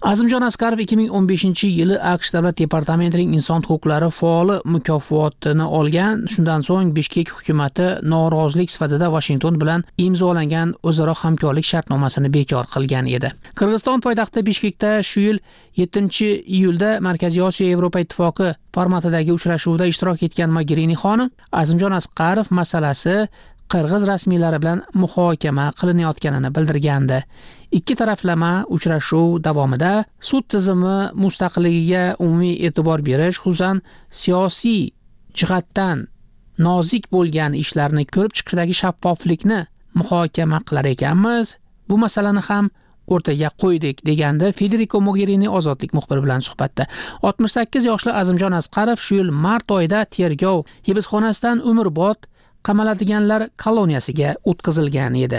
Azimjon Asqarov 2015-yili AQSh Davlat departamentining inson huquqlari faoli mukofotini olgan. Shundan so'ng Bishkek hukumatı norozilik sifatida Washington bilan imzolangan o'zaro hamkorlik shartnomasini bekor qilgan edi. Qirg'iziston poytaxti Bishkekda shu yil 7-iyulda Markaziy Osiyo Yevropa ittifoqi formatidagi uchrashuvda ishtirok etgan Mogherini xonim Azimjon Asqarov masalasi qirg'iz rasmiylari bilan muhokama qilinayotganini bildirgandi. Ikki taraflama uchrashuv davomida sud tizimi mustaqilligiga umumiy e'tibor berish, xususan siyosiy jihatdan nozik bo'lgan ishlarni ko'rib chiqishdagi shaffoflikni muhokama qilar ekanmiz. Bu masalani ham o'rtaga qo'ydik degandi Federico Mogherini ozodlik muxbiri bilan suhbatda. 68 yoshli Azimjon Asqarov shu yil mart oyida tergov hibsxonasidan umrbod qamaladiganlar koloniyasiga o'tkazilgan edi.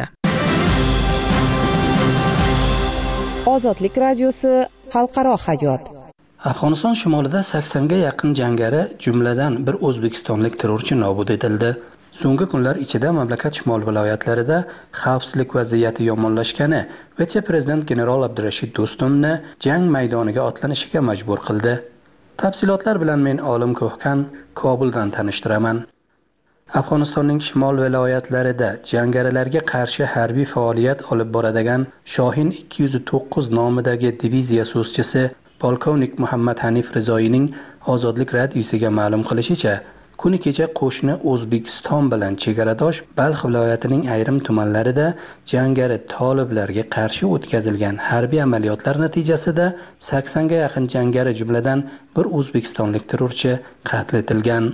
Ozodlik radiosi xalqaro hayot. Afg'oniston shimolida 80 ga yaqin jangari, jumladan bir o'zbekistonlik terrorchi nobud etildi. So'nggi kunlar ichida mamlakat shimol viloyatlarida xavfsizlik vaziyati yomonlashgani vitse-prezident general Abdurashid Do'stumni jang maydoniga otlanishiga majbur qildi. Tafsilotlar bilan men Olim Ko'hkan Kobuldan tanishtiraman. Afg'onistonning shimol viloyatlarida jangarilarga qarshi harbiy faoliyat olib boradigan Shohin 209 nomidagi diviziya so'zchisi polkovnik Muhammad Hanif Rizoyning Ozodlik radiosiga ma'lum qilishicha, kuni kecha qo'shni O'zbekiston bilan chegaradosh Balx viloyatining ayrim tumanlarida jangari toliblarga qarshi o'tkazilgan harbiy amaliyotlar natijasida 80 ga yaqin jangari, jumladan bir o'zbekistonlik terrorchi qatl etilgan.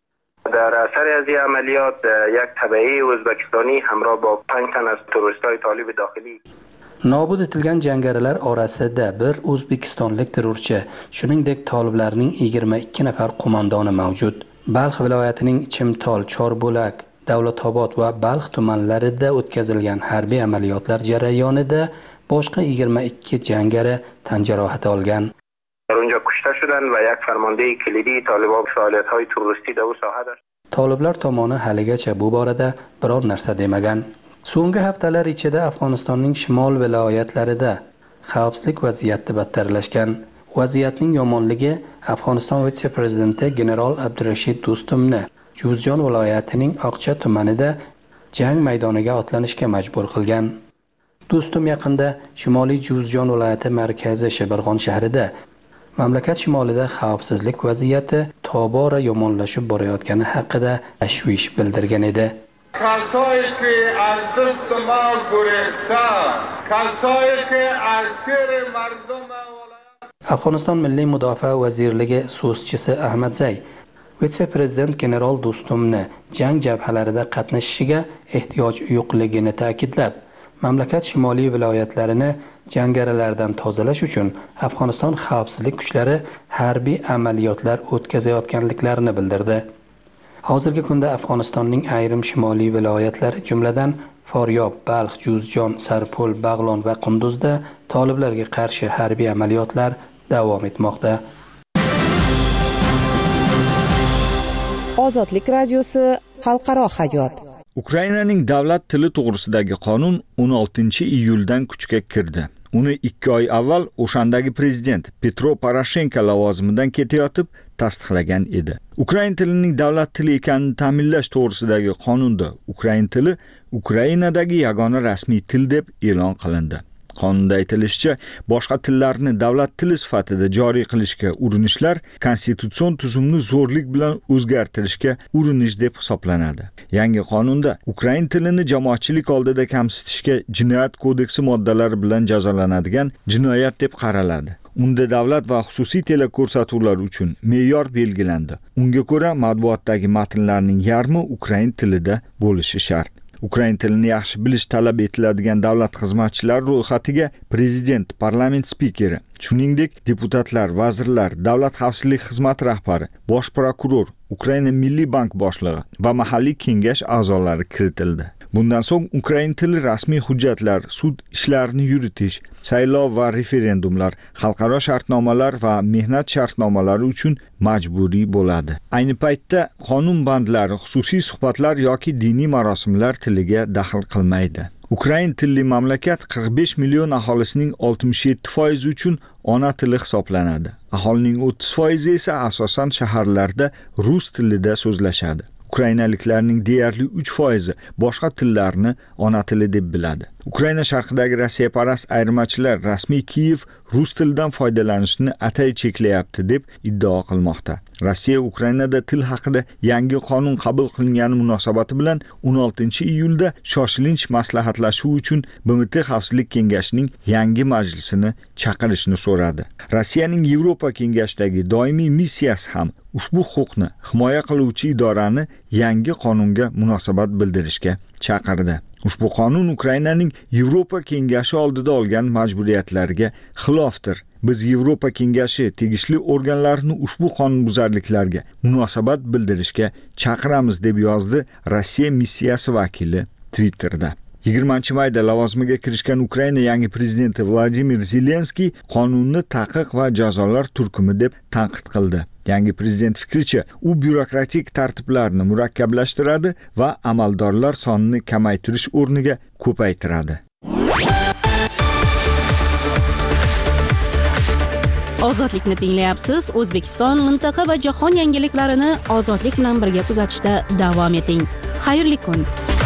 در اثر از این عملیات یک تبعی o'zbekistoni همراه با 5 تن از تروریستای طالب داخلی nobud etilgan jangarilar orasida bir o'zbekistonlik terrorchi, shuningdek toliblarning 22 nafar qo'mondoni mavjud. Balx viloyatining Chimtol, Chorbo'lak, Davlatobod va Balx tumanlarida o'tkazilgan harbiy amaliyotlar jarayonida boshqa 22 jangari tan jarohati olgan. در اونجا کشته شدن و یک فرمانده کلیدی طالبان فعالیت‌های تروریستی در اون ساحه داشت. Toliblar tomoni haligacha bu borada biror narsa demagan. So'nggi haftalar ichida Afg'onistonning shimol viloyatlarida xavfsizlik vaziyati battarlashgan. Vaziyatning yomonligi Afg'oniston vitse-prezidenti general Abdurashid Do'stumni Juzjon viloyatining Oqcha tumanida jang maydoniga otlanishga majbur qilgan. Do'stum yaqinda Shimoliy Juzjon viloyati markazi Shibirg'on shahrida mamlakat shimolida xavfsizlik vaziyati tobora yomonlashib borayotgani haqida tashvish bildirgan edi. کسایی که از دست ما گریختن، کسایی که اسیر مردم Afg'oniston Milliy Mudofaa vazirligi so'zchisi Ahmad Zay vitse-prezident general Do'stumni jang jabhalarida qatnashishiga ehtiyoj yo'qligini ta'kidlab, mamlakat shimoliy viloyatlarini jangarilardan tozalash uchun Afg'oniston xavfsizlik kuchlari harbiy amaliyotlar o'tkazayotganliklarini bildirdi. Hozirgi kunda Afg'onistonning ayrim shimoliy viloyatlari, jumladan Foryob, Balx, Juzjon, Sarpol, Bag'lon va Qunduzda toliblarga qarshi harbiy amaliyotlar davom etmoqda. Ozodlik radiosi xalqaro hayot. Ukrainaning davlat tili to'g'risidagi qonun 16-iyuldan kuchga kirdi. Uni 2 oy avval o'shandagi prezident Petro Poroshenko lavozimidan ketayotib tasdiqlagan edi. Ukrain tilining davlat tili ekanini ta'minlash to'g'risidagi qonunda Ukrain tili Ukrainadagi yagona rasmiy til deb e'lon qilindi. Qonunda aytilishicha, boshqa tillarni davlat tili sifatida joriy qilishga urinishlar konstitutsion tuzumni zo'rlik bilan o'zgartirishga urinish deb hisoblanadi. Yangi qonunda Ukrain tilini jamoatchilik oldida kamsitishga Jinoyat kodeksi moddalari bilan jazolanadigan jinoyat deb qaraladi. Unda davlat va xususiy teleko'rsatuvlar uchun me'yor belgilandi. Unga ko'ra, matbuotdagi matnlarning yarmi Ukrain tilida bo'lishi shart. Ukrain tilini yaxshi bilish talab etiladigan davlat xizmatchilari ro'yxatiga prezident, parlament spikeri, shuningdek deputatlar, vazirlar, davlat xavfsizlik xizmati rahbari, bosh prokuror, Ukraina Milliy bank boshlig'i va mahalliy kengash a'zolari kiritildi. Bundan so'ng Ukrain tili rasmiy hujjatlar, sud ishlarini yuritish, saylov va referendumlar, xalqaro shartnomalar va mehnat shartnomalari uchun majburiy bo'ladi. Ayni paytda qonun bandlari xususiy suhbatlar yoki diniy marosimlar tiliga daxl qilmaydi. Ukrain tilli mamlakat 45 million aholisining 67% uchun ona tili hisoblanadi. Aholining 30% esa asosan shaharlarda rus tilida so'zlashadi. Ukrainaliklarning deyarli 3% boshqa tillarni ona tili deb biladi. Ukraina sharqidagi rossiyaparast ayirmachilar rasmiy Kiyev rus tilidan foydalanishni atay cheklayapti deb iddao qilmoqda. Rossiya Ukrainada til haqida yangi qonun qabul qilingani munosabati bilan 16-iyulda shoshilinch maslahatlashuv uchun BMT Xavfsizlik kengashining yangi majlisini chaqirishni so'radi. Rossiyaning Yevropa kengashidagi doimiy missiyasi ham ushbu huquqni himoya qiluvchi idorani yangi qonunga munosabat bildirishga chaqirdi. Ushbu qonun Ukrainaning Yevropa kengashi oldida olgan majburiyatlariga xilofdir. Biz Yevropa kengashi tegishli organlarini ushbu qonunbuzarliklarga munosabat bildirishga chaqiramiz deb yozdi Rossiya missiyasi vakili Twitterda. 20-mayda lavozimiga kirishgan Ukraina yangi prezidenti Vladimir Zelenskiy qonunni taqiq va jazolar turkumi deb tanqid qildi. Yangi prezident fikricha, u byurokratik tartiblarni murakkablashtiradi va amaldorlar sonini kamaytirish o'rniga ko'paytiradi. Ozodlikni tinglayapsiz. O'zbekiston, mintaqa va jahon yangiliklarini ozodlik bilan birga kuzatishda davom eting. Xayrli kun.